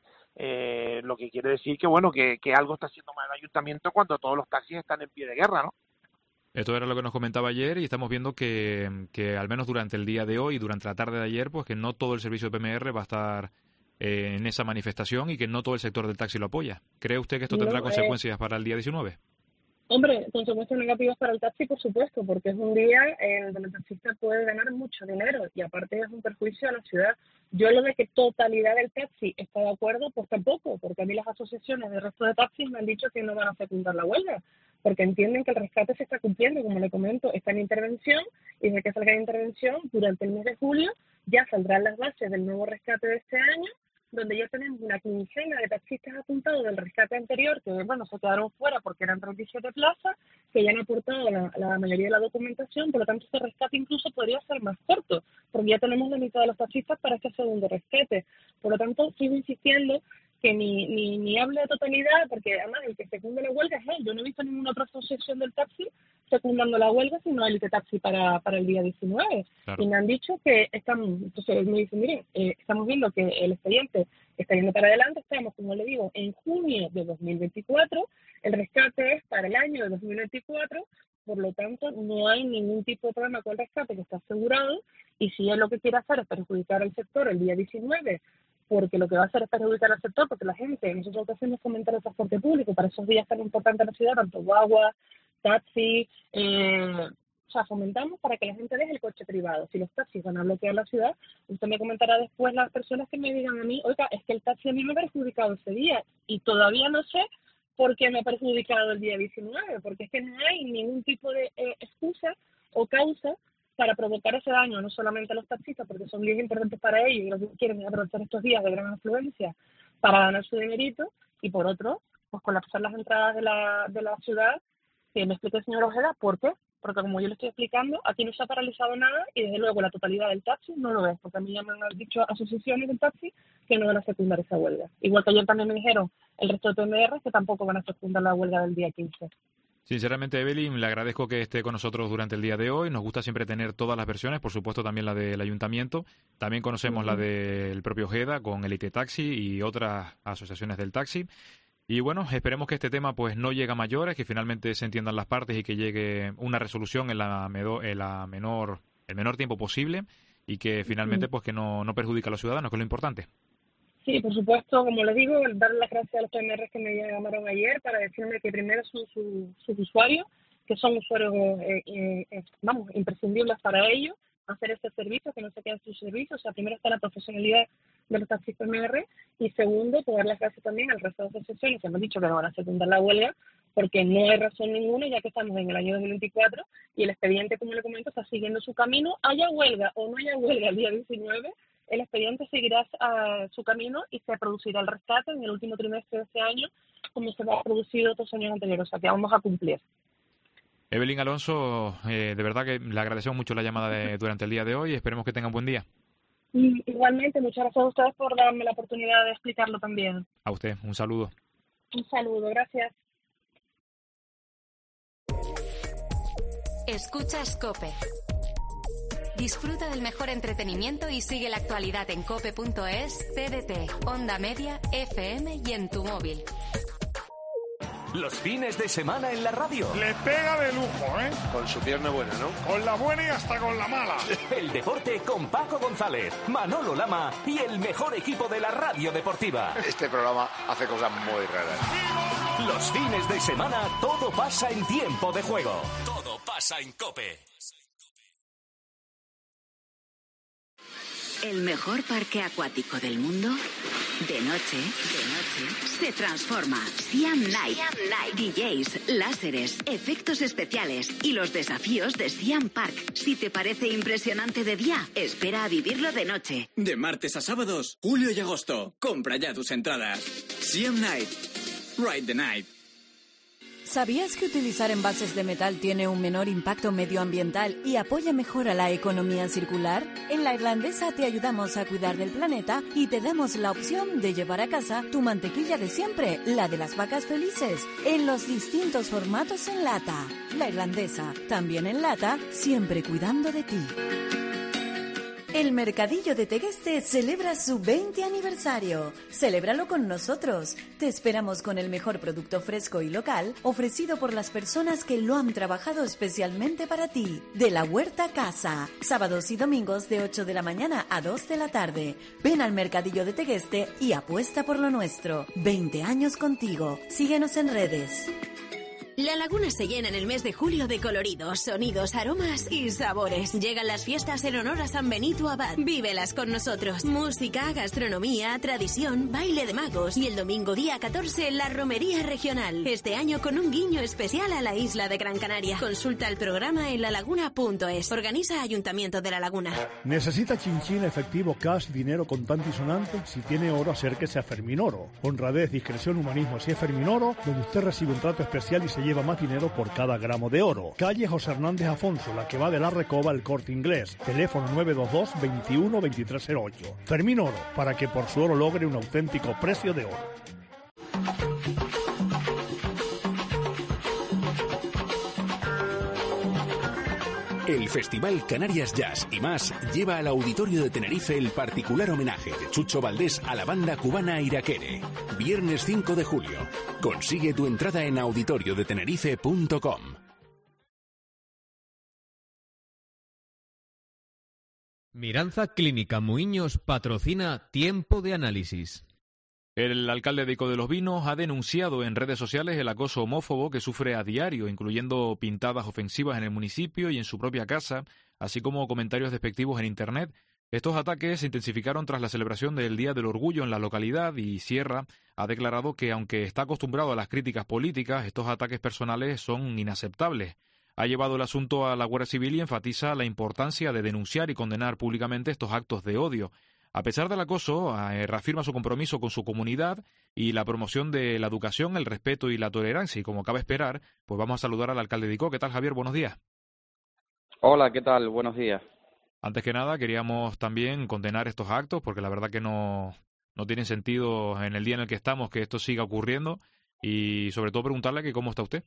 Eh, lo que quiere decir que, bueno, que, que algo está haciendo mal el ayuntamiento cuando todos los taxis están en pie de guerra, ¿no? Esto era lo que nos comentaba ayer y estamos viendo que, que al menos durante el día de hoy y durante la tarde de ayer, pues que no todo el servicio de P M R va a estar eh, en esa manifestación y que no todo el sector del taxi lo apoya. ¿Cree usted que esto tendrá No, eh, consecuencias para el día diecinueve? Hombre, consecuencias negativas para el taxi, por supuesto, porque es un día en donde el taxista puede ganar mucho dinero y aparte es un perjuicio a la ciudad. Yo lo de que totalidad del taxi está de acuerdo, pues tampoco, porque a mí las asociaciones del resto de taxis me han dicho que no van a secundar la huelga, porque entienden que el rescate se está cumpliendo, como le comento, está en intervención y desde que salga de intervención durante el mes de julio ya saldrán las bases del nuevo rescate de este año, donde ya tenemos una quincena de taxistas apuntados del rescate anterior, que bueno, se quedaron fuera porque eran treinta y siete plazas, que ya han aportado la, la mayoría de la documentación, por lo tanto ese rescate incluso podría ser más corto, porque ya tenemos la mitad de los taxistas para este segundo rescate. Por lo tanto, sigo insistiendo que ni, ni, ni hable de totalidad, porque además el que secunde la huelga es él. Yo no he visto ninguna otra asociación del taxi secundando la huelga, sino el de taxi para, para el día diecinueve. Claro. Y me han dicho que están, entonces me dicen, miren, eh, estamos viendo que el expediente está yendo para adelante, estamos, como le digo, en junio de dos mil veinticuatro, el rescate es para el año de dos mil veinticuatro, por lo tanto no hay ningún tipo de problema con el rescate que está asegurado, y si él lo que quiere hacer es perjudicar al sector el día diecinueve, porque lo que va a hacer es perjudicar al sector, porque la gente, nosotros lo que hacemos es fomentar el transporte público, para esos días tan importantes en la ciudad, tanto guagua, taxi, eh, o sea, fomentamos para que la gente deje el coche privado. Si los taxis van a bloquear la ciudad, usted me comentará después las personas que me digan a mí, oiga, es que el taxi a mí me ha perjudicado ese día, y todavía no sé por qué me ha perjudicado el día diecinueve, porque es que no hay ningún tipo de eh, excusa o causa para provocar ese daño, no solamente a los taxistas, porque son días importantes para ellos y lo que quieren es aprovechar estos días de gran afluencia para ganar su dinerito, y por otro, pues colapsar las entradas de la, de la ciudad, que me explique el señor Ojeda, ¿por qué? Porque como yo le estoy explicando, aquí no se ha paralizado nada y desde luego la totalidad del taxi no lo es, porque a mí ya me han dicho asociaciones del taxi que no van a secundar esa huelga. Igual que ayer también me dijeron el resto de P M R que tampoco van a secundar la huelga del día quince. Sinceramente, Evelyn, le agradezco que esté con nosotros durante el día de hoy. Nos gusta siempre tener todas las versiones, por supuesto también la del ayuntamiento. También conocemos uh-huh. la del propio Ojeda con Elite Taxi y otras asociaciones del taxi. Y bueno, esperemos que este tema pues no llegue a mayores, que finalmente se entiendan las partes y que llegue una resolución en la, medo, en la menor el menor tiempo posible y que finalmente uh-huh. pues que no, no perjudique a los ciudadanos, que es lo importante. Sí, por supuesto, como les digo, darle las gracias a los P M R que me llamaron ayer para decirme que primero son sus su usuarios, que son usuarios, eh, eh, vamos, imprescindibles para ellos, hacer este servicio, que no se queden sin servicio. O sea, primero está la profesionalidad de los taxis P M R y segundo, pues dar las gracias también al resto de asociaciones que hemos dicho que no van a secundar la huelga, porque no hay razón ninguna, ya que estamos en el año dos mil veinticuatro y el expediente, como le comento, está siguiendo su camino, haya huelga o no haya huelga el día diecinueve. El expediente seguirá uh, su camino y se producirá el rescate en el último trimestre de este año, como se ha producido otros años anteriores, o sea que vamos a cumplir. Evelyn Alonso, eh, de verdad que le agradecemos mucho la llamada de, durante el día de hoy y esperemos que tenga un buen día. Y, igualmente, muchas gracias a ustedes por darme la oportunidad de explicarlo también. A usted, un saludo. Un saludo, gracias. Escuchas COPE. Disfruta del mejor entretenimiento y sigue la actualidad en cope punto es, T D T, Onda Media, F M y en tu móvil. Los fines de semana en la radio. Le pega de lujo, ¿eh? Con su pierna buena, ¿no? Con la buena y hasta con la mala. El deporte con Paco González, Manolo Lama y el mejor equipo de la radio deportiva. Este programa hace cosas muy raras. Los fines de semana todo pasa en tiempo de juego. Todo pasa en COPE. El mejor parque acuático del mundo, de noche, de noche, se transforma. Siam Night. Siam Night. D Js, láseres, efectos especiales y los desafíos de Siam Park. Si te parece impresionante de día, espera a vivirlo de noche. De martes a sábados, julio y agosto. Compra ya tus entradas. Siam Night. Ride the night. ¿Sabías que utilizar envases de metal tiene un menor impacto medioambiental y apoya mejor a la economía circular? En La Irlandesa te ayudamos a cuidar del planeta y te damos la opción de llevar a casa tu mantequilla de siempre, la de las vacas felices, en los distintos formatos en lata. La Irlandesa, también en lata, siempre cuidando de ti. El Mercadillo de Tegueste celebra su veinte aniversario. Celébralo con nosotros. Te esperamos con el mejor producto fresco y local ofrecido por las personas que lo han trabajado especialmente para ti. De la Huerta Casa. Sábados y domingos de ocho de la mañana a dos de la tarde. Ven al Mercadillo de Tegueste y apuesta por lo nuestro. veinte años contigo. Síguenos en redes. La Laguna se llena en el mes de julio de coloridos, sonidos, aromas y sabores. Llegan las fiestas en honor a San Benito Abad. Vívelas con nosotros. Música, gastronomía, tradición, baile de magos. Y el domingo día catorce, la romería regional. Este año con un guiño especial a la isla de Gran Canaria. Consulta el programa en lalaguna punto es. Organiza Ayuntamiento de La Laguna. ¿Necesita chinchín, efectivo, cash, dinero contante y sonante? Si tiene oro, acérquese a Ferminoro. Honradez, discreción, humanismo. Si es Ferminoro, donde usted recibe un trato especial y se lleva más dinero por cada gramo de oro. Calle José Hernández Afonso, la que va de la Recoba al Corte Inglés. Teléfono nueve dos dos, veintiuno, veintitrés cero ocho. Fermín Oro, para que por su oro logre un auténtico precio de oro. El Festival Canarias Jazz y más lleva al Auditorio de Tenerife el particular homenaje de Chucho Valdés a la banda cubana Iraquere. Viernes cinco de julio. Consigue tu entrada en auditorio de tenerife punto com. Miranza Clínica Muiños patrocina Tiempo de Análisis. El alcalde de Ico de los Vinos ha denunciado en redes sociales el acoso homófobo que sufre a diario, incluyendo pintadas ofensivas en el municipio y en su propia casa, así como comentarios despectivos en Internet. Estos ataques se intensificaron tras la celebración del Día del Orgullo en la localidad y Sierra ha declarado que, aunque está acostumbrado a las críticas políticas, estos ataques personales son inaceptables. Ha llevado el asunto a la Guardia Civil y enfatiza la importancia de denunciar y condenar públicamente estos actos de odio. A pesar del acoso, eh, reafirma su compromiso con su comunidad y la promoción de la educación, el respeto y la tolerancia. Y como cabe esperar, pues vamos a saludar al alcalde de Ico. ¿Qué tal, Javier? Buenos días. Hola, ¿qué tal? Buenos días. Antes que nada, queríamos también condenar estos actos, porque la verdad que no, no tiene sentido en el día en el que estamos que esto siga ocurriendo, y sobre todo preguntarle que cómo está usted.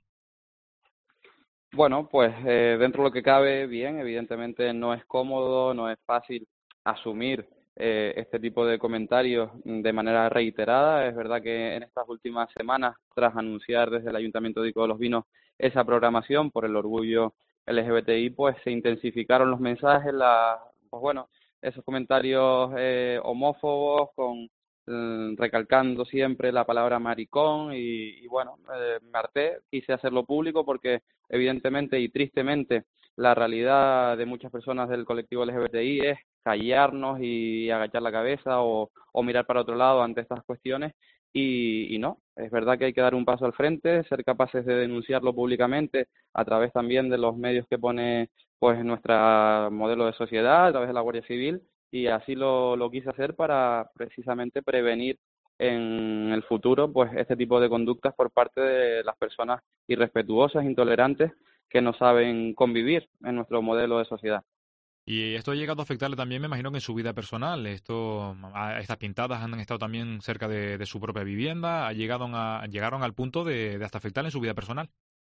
Bueno, pues eh, dentro de lo que cabe, bien, evidentemente no es cómodo, no es fácil asumir eh, este tipo de comentarios de manera reiterada. Es verdad que en estas últimas semanas, tras anunciar desde el Ayuntamiento de Ico de los Vinos esa programación por el orgullo L G B T I, pues se intensificaron los mensajes, la, pues bueno, esos comentarios eh, homófobos, con eh, recalcando siempre la palabra maricón y, y bueno, eh, me harté, quise hacerlo público porque evidentemente y tristemente la realidad de muchas personas del colectivo L G B T I es callarnos y agachar la cabeza o, o mirar para otro lado ante estas cuestiones. Y, y no, es verdad que hay que dar un paso al frente, ser capaces de denunciarlo públicamente a través también de los medios que pone pues nuestro modelo de sociedad, a través de la Guardia Civil, y así lo, lo quise hacer para precisamente prevenir en el futuro pues este tipo de conductas por parte de las personas irrespetuosas, intolerantes, que no saben convivir en nuestro modelo de sociedad. Y esto ha llegado a afectarle también, me imagino, que en su vida personal. Esto, estas pintadas han estado también cerca de, de su propia vivienda, ha llegado a, llegaron al punto de, de hasta afectarle en su vida personal.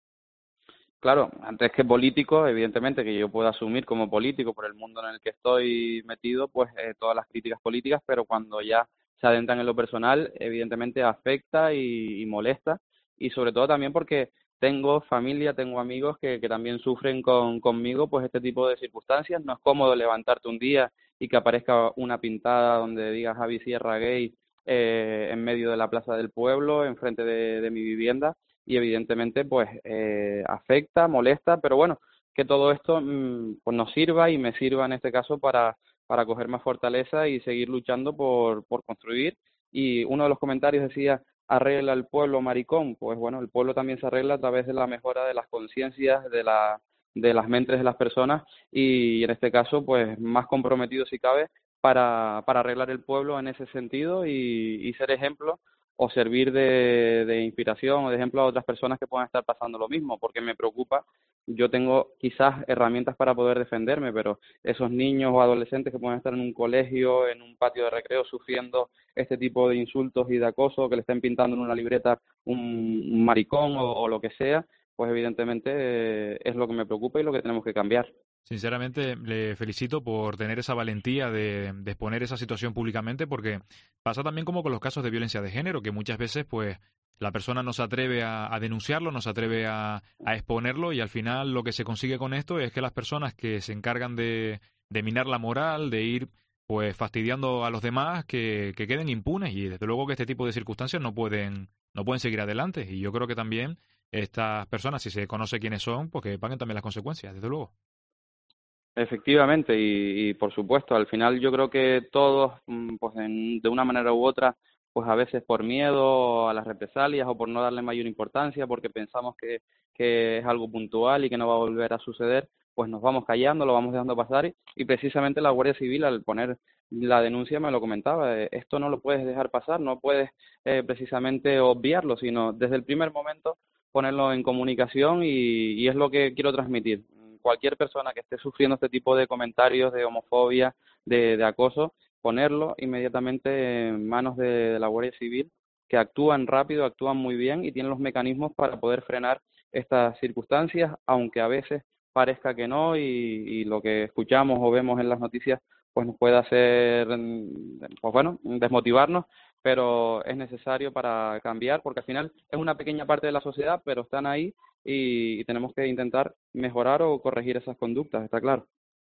Claro, antes que político, evidentemente que yo puedo asumir como político por el mundo en el que estoy metido, pues eh, todas las críticas políticas, pero cuando ya se adentran en lo personal, evidentemente afecta y, y molesta, y sobre todo también porque tengo familia, tengo amigos que, que también sufren con, conmigo pues este tipo de circunstancias. No es cómodo levantarte un día y que aparezca una pintada donde diga Javi Sierra gay eh, en medio de la plaza del pueblo, enfrente de, de mi vivienda, y evidentemente pues eh, afecta, molesta, pero bueno, que todo esto mmm, pues nos sirva y me sirva en este caso para, para coger más fortaleza y seguir luchando por, por construir. Y uno de los comentarios decía: arregla el pueblo maricón. Pues bueno, el pueblo también se arregla a través de la mejora de las conciencias, de la de las mentes de las personas, y en este caso pues más comprometido si cabe para, para arreglar el pueblo en ese sentido y, y ser ejemplo o servir de, de inspiración o de ejemplo a otras personas que puedan estar pasando lo mismo, porque me preocupa. Yo tengo quizás herramientas para poder defenderme, pero esos niños o adolescentes que pueden estar en un colegio, en un patio de recreo, sufriendo este tipo de insultos y de acoso, que le estén pintando en una libreta un, un maricón o, o lo que sea, pues evidentemente eh, es lo que me preocupa y lo que tenemos que cambiar. Sinceramente, le felicito por tener esa valentía de, de exponer esa situación públicamente, porque pasa también como con los casos de violencia de género, que muchas veces pues la persona no se atreve a, a denunciarlo, no se atreve a, a exponerlo, y al final lo que se consigue con esto es que las personas que se encargan de, de minar la moral, de ir pues fastidiando a los demás, que, que queden impunes, y desde luego que este tipo de circunstancias no pueden, no pueden seguir adelante. Y yo creo que también estas personas, si se conoce quiénes son, pues que paguen también las consecuencias, desde luego. Efectivamente, y, y por supuesto, al final yo creo que todos, pues en, de una manera u otra, pues a veces por miedo a las represalias o por no darle mayor importancia, porque pensamos que, que es algo puntual y que no va a volver a suceder, pues nos vamos callando, lo vamos dejando pasar, y, y precisamente la Guardia Civil, al poner la denuncia, me lo comentaba: eh, esto no lo puedes dejar pasar, no puedes eh, precisamente obviarlo, sino desde el primer momento ponerlo en comunicación, y, y es lo que quiero transmitir. Cualquier persona que esté sufriendo este tipo de comentarios de homofobia, de, de acoso, ponerlo inmediatamente en manos de, de la Guardia Civil, que actúan rápido, actúan muy bien y tienen los mecanismos para poder frenar estas circunstancias, aunque a veces parezca que no, y, y lo que escuchamos o vemos en las noticias pues nos puede hacer, pues bueno, desmotivarnos, pero es necesario para cambiar, porque al final es una pequeña parte de la sociedad, pero están ahí y, y tenemos que intentar mejorar o corregir esas conductas, está claro.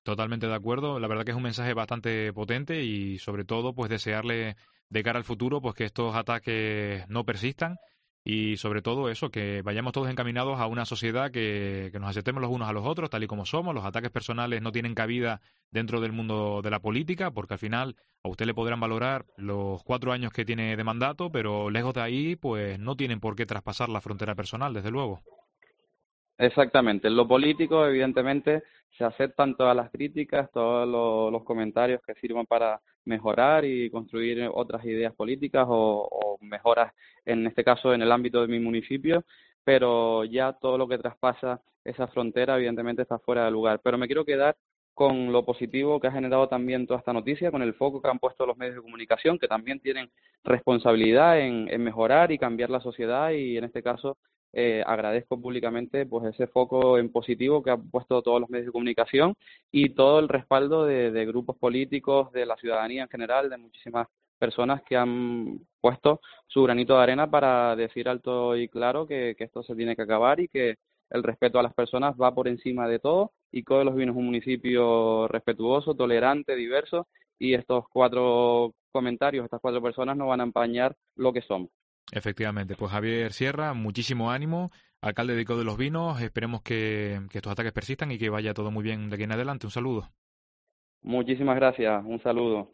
Totalmente de acuerdo. La verdad que es un mensaje bastante potente y sobre todo pues desearle de cara al futuro pues que estos ataques no persistan y sobre todo eso, que vayamos todos encaminados a una sociedad que, que nos aceptemos los unos a los otros tal y como somos. Los ataques personales no tienen cabida dentro del mundo de la política porque al final a usted le podrán valorar los cuatro años que tiene de mandato, pero lejos de ahí pues no tienen por qué traspasar la frontera personal, desde luego. Exactamente. En lo político, evidentemente, se aceptan todas las críticas, todos los, los comentarios que sirvan para mejorar y construir otras ideas políticas o, o mejoras, en este caso, en el ámbito de mi municipio, pero ya todo lo que traspasa esa frontera, evidentemente, está fuera de lugar. Pero me quiero quedar con lo positivo que ha generado también toda esta noticia, con el foco que han puesto los medios de comunicación, que también tienen responsabilidad en, en mejorar y cambiar la sociedad y, en este caso, Eh, agradezco públicamente pues ese foco en positivo que han puesto todos los medios de comunicación y todo el respaldo de, de grupos políticos, de la ciudadanía en general, de muchísimas personas que han puesto su granito de arena para decir alto y claro que, que esto se tiene que acabar y que el respeto a las personas va por encima de todo y que los Vinos es un municipio respetuoso, tolerante, diverso y estos cuatro comentarios, estas cuatro personas no van a empañar lo que somos. Efectivamente, pues Javier Sierra, muchísimo ánimo, alcalde de Ico de los Vinos, esperemos que, que estos ataques persistan y que vaya todo muy bien de aquí en adelante. Un saludo. Muchísimas gracias, un saludo.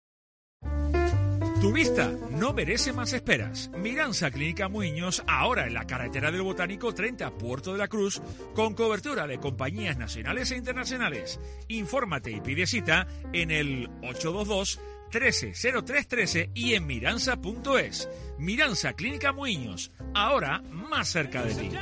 Tu vista no merece más esperas. Miranza Clínica Muiños, ahora en la carretera del Botánico treinta, Puerto de la Cruz, con cobertura de compañías nacionales e internacionales. Infórmate y pide cita en el ocho dos dos, trece cero tres trece y en miranza punto es. Miranza Clínica Muiños, ahora más cerca de ti.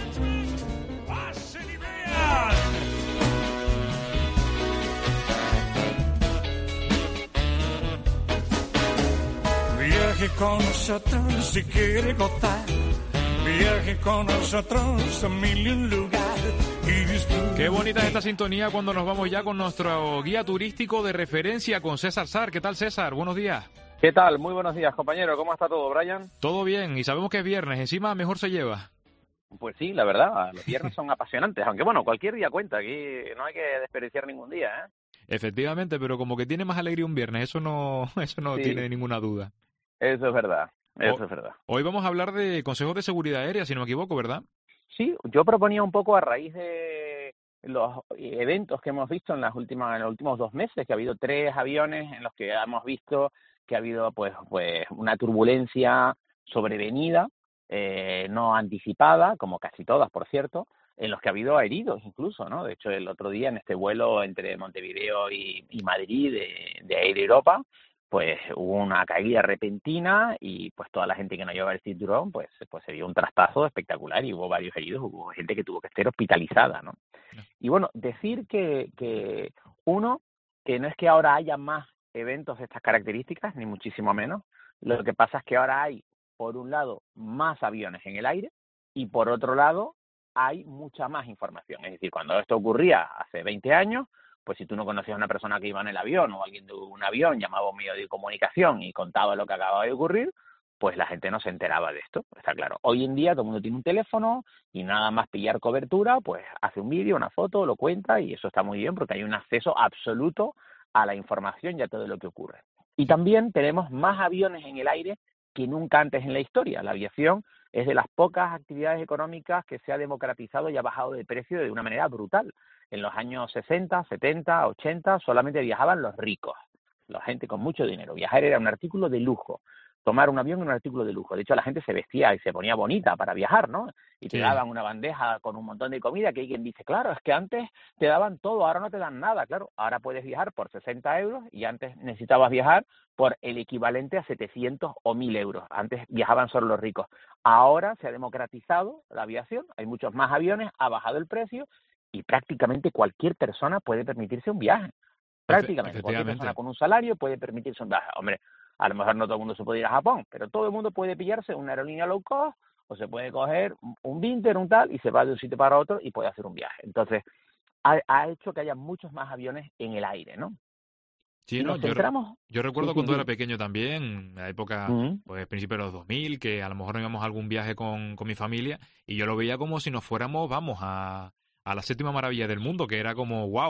Viaje con nosotros si quiere gozar. Viaje con nosotros a mil y un lugar y disfrute. Qué bonita es esta sintonía cuando nos vamos ya con nuestro guía turístico de referencia con César Sar. ¿Qué tal, César? Buenos días. ¿Qué tal? Muy buenos días, compañero. ¿Cómo está todo, Brian? Todo bien, y sabemos que es viernes. Encima mejor se lleva. Pues sí, la verdad. Los viernes son apasionantes. Aunque bueno, cualquier día cuenta. Aquí no hay que desperdiciar ningún día, ¿eh? Efectivamente, pero como que tiene más alegría un viernes. Eso no, eso no Sí. tiene ninguna duda. Eso es verdad. Eso O- es verdad. Hoy vamos a hablar de consejos de seguridad aérea, si no me equivoco, ¿verdad? Sí, yo proponía un poco a raíz de los eventos que hemos visto en las últimas en los últimos dos meses, que ha habido tres aviones en los que hemos visto que ha habido pues pues una turbulencia sobrevenida, eh, no anticipada, como casi todas, por cierto, en los que ha habido heridos incluso, ¿no? De hecho, el otro día en este vuelo entre Montevideo y, y Madrid de, de Air Europa, pues hubo una caída repentina y pues toda la gente que no llevaba el cinturón, pues pues se vio un trastazo espectacular y hubo varios heridos, hubo gente que tuvo que estar hospitalizada, ¿no? Y bueno, decir que, que uno, que no es que ahora haya más eventos de estas características, ni muchísimo menos, lo que pasa es que ahora hay, por un lado, más aviones en el aire y por otro lado, hay mucha más información. Es decir, cuando esto ocurría hace veinte años, pues si tú no conocías a una persona que iba en el avión o alguien de un avión llamaba a un medio de comunicación y contaba lo que acababa de ocurrir, pues la gente no se enteraba de esto, está claro. Hoy en día todo el mundo tiene un teléfono y nada más pillar cobertura, pues hace un vídeo, una foto, lo cuenta y eso está muy bien porque hay un acceso absoluto a la información y a todo lo que ocurre. Y también tenemos más aviones en el aire que nunca antes en la historia. La aviación es de las pocas actividades económicas que se ha democratizado y ha bajado de precio de una manera brutal. En los años sesenta, setenta, ochenta solamente viajaban los ricos, la gente con mucho dinero. Viajar era un artículo de lujo. Tomar un avión era un artículo de lujo. De hecho, la gente se vestía y se ponía bonita para viajar, ¿no? Y te Sí. daban una bandeja con un montón de comida que hay quien dice, claro, es que antes te daban todo, ahora no te dan nada. Claro, ahora puedes viajar por sesenta euros y antes necesitabas viajar por el equivalente a setecientos o mil euros. Antes viajaban solo los ricos. Ahora se ha democratizado la aviación, hay muchos más aviones, ha bajado el precio y prácticamente cualquier persona puede permitirse un viaje. Prácticamente, cualquier efectivamente. persona con un salario puede permitirse un viaje. Hombre, a lo mejor no todo el mundo se puede ir a Japón, pero todo el mundo puede pillarse una aerolínea low cost o se puede coger un Vinter, un tal, y se va de un sitio para otro y puede hacer un viaje. Entonces, ha, ha hecho que haya muchos más aviones en el aire, ¿no? Sí, Y no, nos yo, re- centramos- yo recuerdo Sí, sí, cuando sí. era pequeño también, en la época, Ujú. pues principios de los dos mil, que a lo mejor íbamos a algún viaje con, con mi familia y yo lo veía como si nos fuéramos, vamos, a, a la séptima maravilla del mundo, que era como, wow,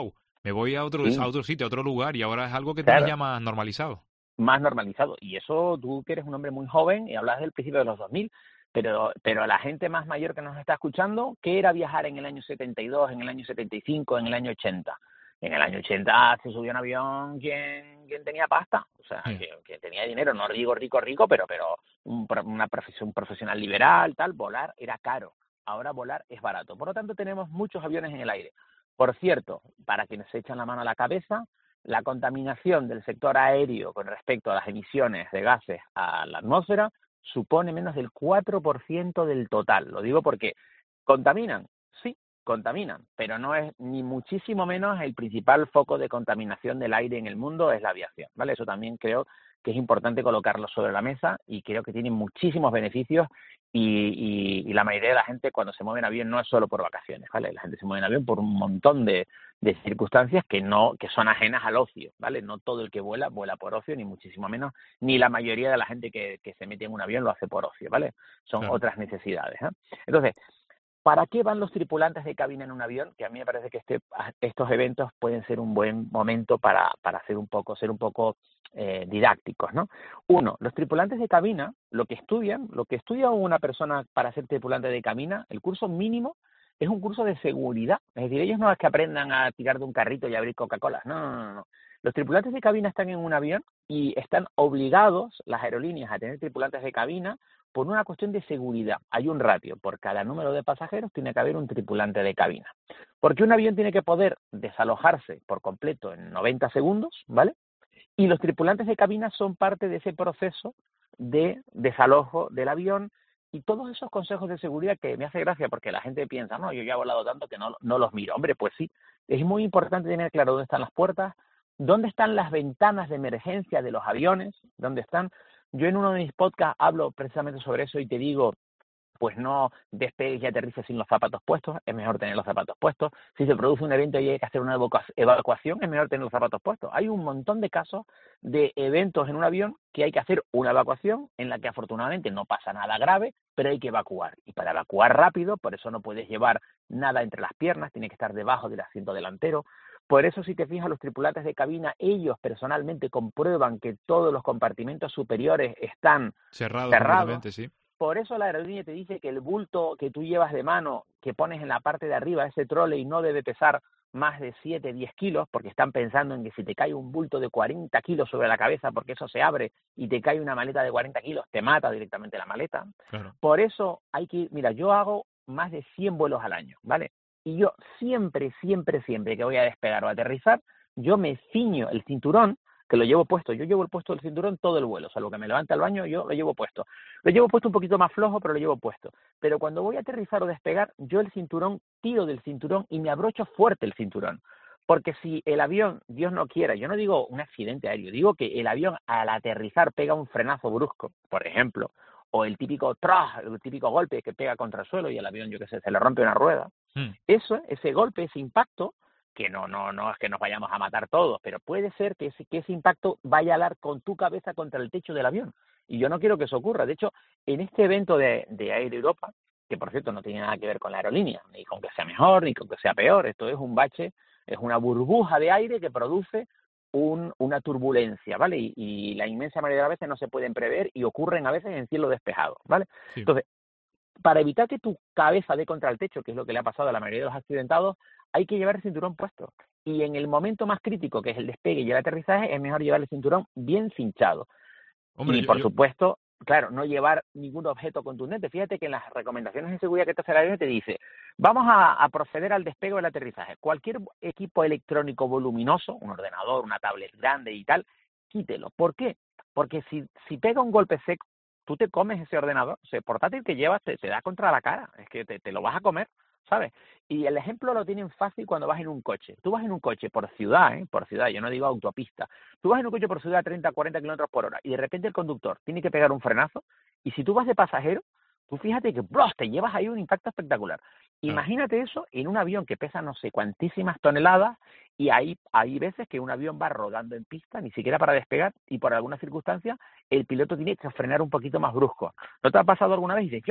Me voy a otro, Sí. a otro sitio, a otro lugar, y ahora es algo que Claro. tienes ya más normalizado. Más normalizado. Y eso, tú que eres un hombre muy joven y hablas del principio de los dos mil, pero pero la gente más mayor que nos está escuchando, ¿qué era viajar en el año setenta y dos, en el año setenta y cinco, en el año ochenta? En el año ochenta se subió en avión quien, quien tenía pasta, o sea, Sí. que, que tenía dinero, no digo rico, rico, pero pero un, pro- una profesión, un profesional liberal, tal, volar era caro. Ahora volar es barato. Por lo tanto, tenemos muchos aviones en el aire. Por cierto, para quienes se echan la mano a la cabeza, la contaminación del sector aéreo con respecto a las emisiones de gases a la atmósfera supone menos del cuatro por ciento del total. Lo digo porque contaminan, sí, contaminan, pero no es ni muchísimo menos el principal foco de contaminación del aire en el mundo es la aviación, ¿vale? Eso también creo que es importante colocarlo sobre la mesa y creo que tiene muchísimos beneficios y, y, y la mayoría de la gente cuando se mueve en avión no es solo por vacaciones, ¿vale? La gente se mueve en avión por un montón de, de circunstancias que no que son ajenas al ocio, ¿vale? No todo el que vuela, vuela por ocio, ni muchísimo menos, ni la mayoría de la gente que, que se mete en un avión lo hace por ocio, ¿vale? Son Claro. otras necesidades, ¿eh? Entonces, ¿para qué van los tripulantes de cabina en un avión? Que a mí me parece que este, estos eventos pueden ser un buen momento para, para hacer un poco, ser un poco eh, didácticos, ¿no? Uno, los tripulantes de cabina, lo que estudian, lo que estudia una persona para ser tripulante de cabina, el curso mínimo es un curso de seguridad. Es decir, ellos no es que aprendan a tirar de un carrito y abrir Coca-Cola. No, no, no, no. Los tripulantes de cabina están en un avión y están obligados, las aerolíneas, a tener tripulantes de cabina por una cuestión de seguridad. Hay un ratio. Por cada número de pasajeros tiene que haber un tripulante de cabina. Porque un avión tiene que poder desalojarse por completo en noventa segundos, ¿vale? Y los tripulantes de cabina son parte de ese proceso de desalojo del avión y todos esos consejos de seguridad que me hace gracia porque la gente piensa, no, yo ya he volado tanto que no, no los miro. Hombre, pues sí, es muy importante tener claro dónde están las puertas, dónde están las ventanas de emergencia de los aviones, dónde están. Yo en uno de mis podcasts hablo precisamente sobre eso y te digo, pues no despegues y aterrices sin los zapatos puestos, es mejor tener los zapatos puestos. Si se produce un evento y hay que hacer una evacuación, es mejor tener los zapatos puestos. Hay un montón de casos de eventos en un avión que hay que hacer una evacuación en la que afortunadamente no pasa nada grave, pero hay que evacuar. Y para evacuar rápido, por eso no puedes llevar nada entre las piernas, tiene que estar debajo del asiento delantero. Por eso, si te fijas, los tripulantes de cabina, ellos personalmente comprueban que todos los compartimentos superiores están Cerrado, cerrados. completamente, sí. Por eso la aerolínea te dice que el bulto que tú llevas de mano, que pones en la parte de arriba, ese trolley, no debe pesar más de siete, diez kilos, porque están pensando en que si te cae un bulto de cuarenta kilos sobre la cabeza, porque eso se abre, y te cae una maleta de cuarenta kilos, te mata directamente la maleta. Claro. Por eso hay que, mira, yo hago más de cien vuelos al año, ¿vale? Y yo siempre, siempre, siempre que voy a despegar o aterrizar, yo me ciño el cinturón, que lo llevo puesto. Yo llevo el puesto del cinturón todo el vuelo, salvo que me levante al baño, yo lo llevo puesto. Lo llevo puesto un poquito más flojo, pero lo llevo puesto. Pero cuando voy a aterrizar o despegar, yo el cinturón, tiro del cinturón y me abrocho fuerte el cinturón. Porque si el avión, Dios no quiera, yo no digo un accidente aéreo, digo que el avión al aterrizar pega un frenazo brusco, por ejemplo, o el típico tras, el típico golpe que pega contra el suelo y el avión, yo qué sé, se le rompe una rueda. Hmm. Eso, ese golpe, ese impacto, que no, no, no es que nos vayamos a matar todos, pero puede ser que ese, que ese impacto vaya a dar con tu cabeza contra el techo del avión. Y yo no quiero que eso ocurra. De hecho, en este evento de, de Air Europa, que por cierto no tiene nada que ver con la aerolínea, ni con que sea mejor, ni con que sea peor, esto es un bache, es una burbuja de aire que produce un, una turbulencia, ¿vale? Y, y la inmensa mayoría de las veces no se pueden prever y ocurren a veces en cielo despejado, ¿vale? Sí. Entonces, para evitar que tu cabeza dé contra el techo, que es lo que le ha pasado a la mayoría de los accidentados, hay que llevar el cinturón puesto. Y en el momento más crítico, que es el despegue y el aterrizaje, es mejor llevar el cinturón bien cinchado. Hombre, y, yo- por yo- supuesto, claro, no llevar ningún objeto contundente. Fíjate que en las recomendaciones de seguridad que te hace la aerolínea te dice, vamos a, a proceder al despegue o al aterrizaje. Cualquier equipo electrónico voluminoso, un ordenador, una tablet grande y tal, quítelo. ¿Por qué? Porque si, si pega un golpe seco, tú te comes ese ordenador, ese portátil que llevas te, te da contra la cara, es que te, te lo vas a comer, ¿sabes? Y el ejemplo lo tienen fácil cuando vas en un coche. Tú vas en un coche por ciudad, ¿eh? Por ciudad, yo no digo autopista. Tú vas en un coche por ciudad a treinta, cuarenta kilómetros por hora y de repente el conductor tiene que pegar un frenazo y si tú vas de pasajero, tú fíjate que ¡bros!, te llevas ahí un impacto espectacular. Imagínate eso en un avión que pesa no sé cuantísimas toneladas y hay, hay veces que un avión va rodando en pista, ni siquiera para despegar, y por alguna circunstancia el piloto tiene que frenar un poquito más brusco. ¿No te ha pasado alguna vez y dices, yo,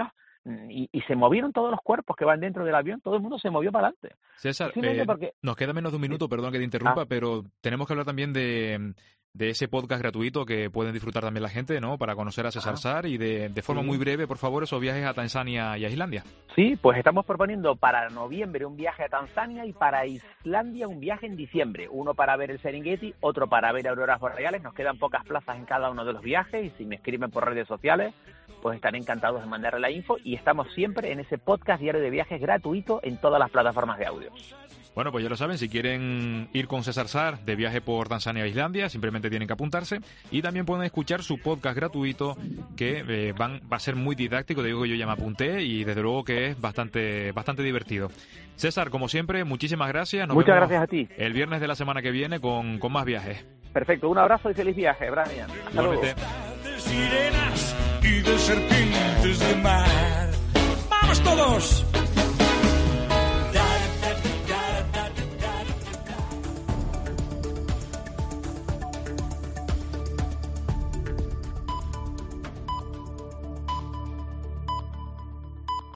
y, y se movieron todos los cuerpos que van dentro del avión, todo el mundo se movió para adelante. César, eh, porque... nos queda menos de un minuto, perdón que te interrumpa, ah. pero tenemos que hablar también de, de ese podcast gratuito que pueden disfrutar también la gente, ¿no? Para conocer a César ah. Sar y de, de forma sí. muy breve, por favor, esos viajes a Tanzania y a Islandia. Sí, pues estamos proponiendo para noviembre un viaje a Tanzania y para Islandia un viaje en diciembre. Uno para ver el Serengeti, otro para ver auroras boreales. Nos quedan pocas plazas en cada uno de los viajes y si me escriben por redes sociales, pues estaré encantados de mandarle la info y estamos siempre en ese podcast diario de viajes gratuito en todas las plataformas de audio. Bueno, pues ya lo saben, si quieren ir con César Sar de viaje por Tanzania e Islandia, simplemente tienen que apuntarse y también pueden escuchar su podcast gratuito que eh, van, va a ser muy didáctico, te digo que yo ya me apunté y desde luego que es bastante, bastante divertido. César, como siempre, muchísimas gracias. Nos Muchas vemos gracias a ti. El viernes de la semana que viene con, con más viajes. Perfecto, un abrazo y feliz viaje, Brian. Hasta luego. De sirenas y de serpientes.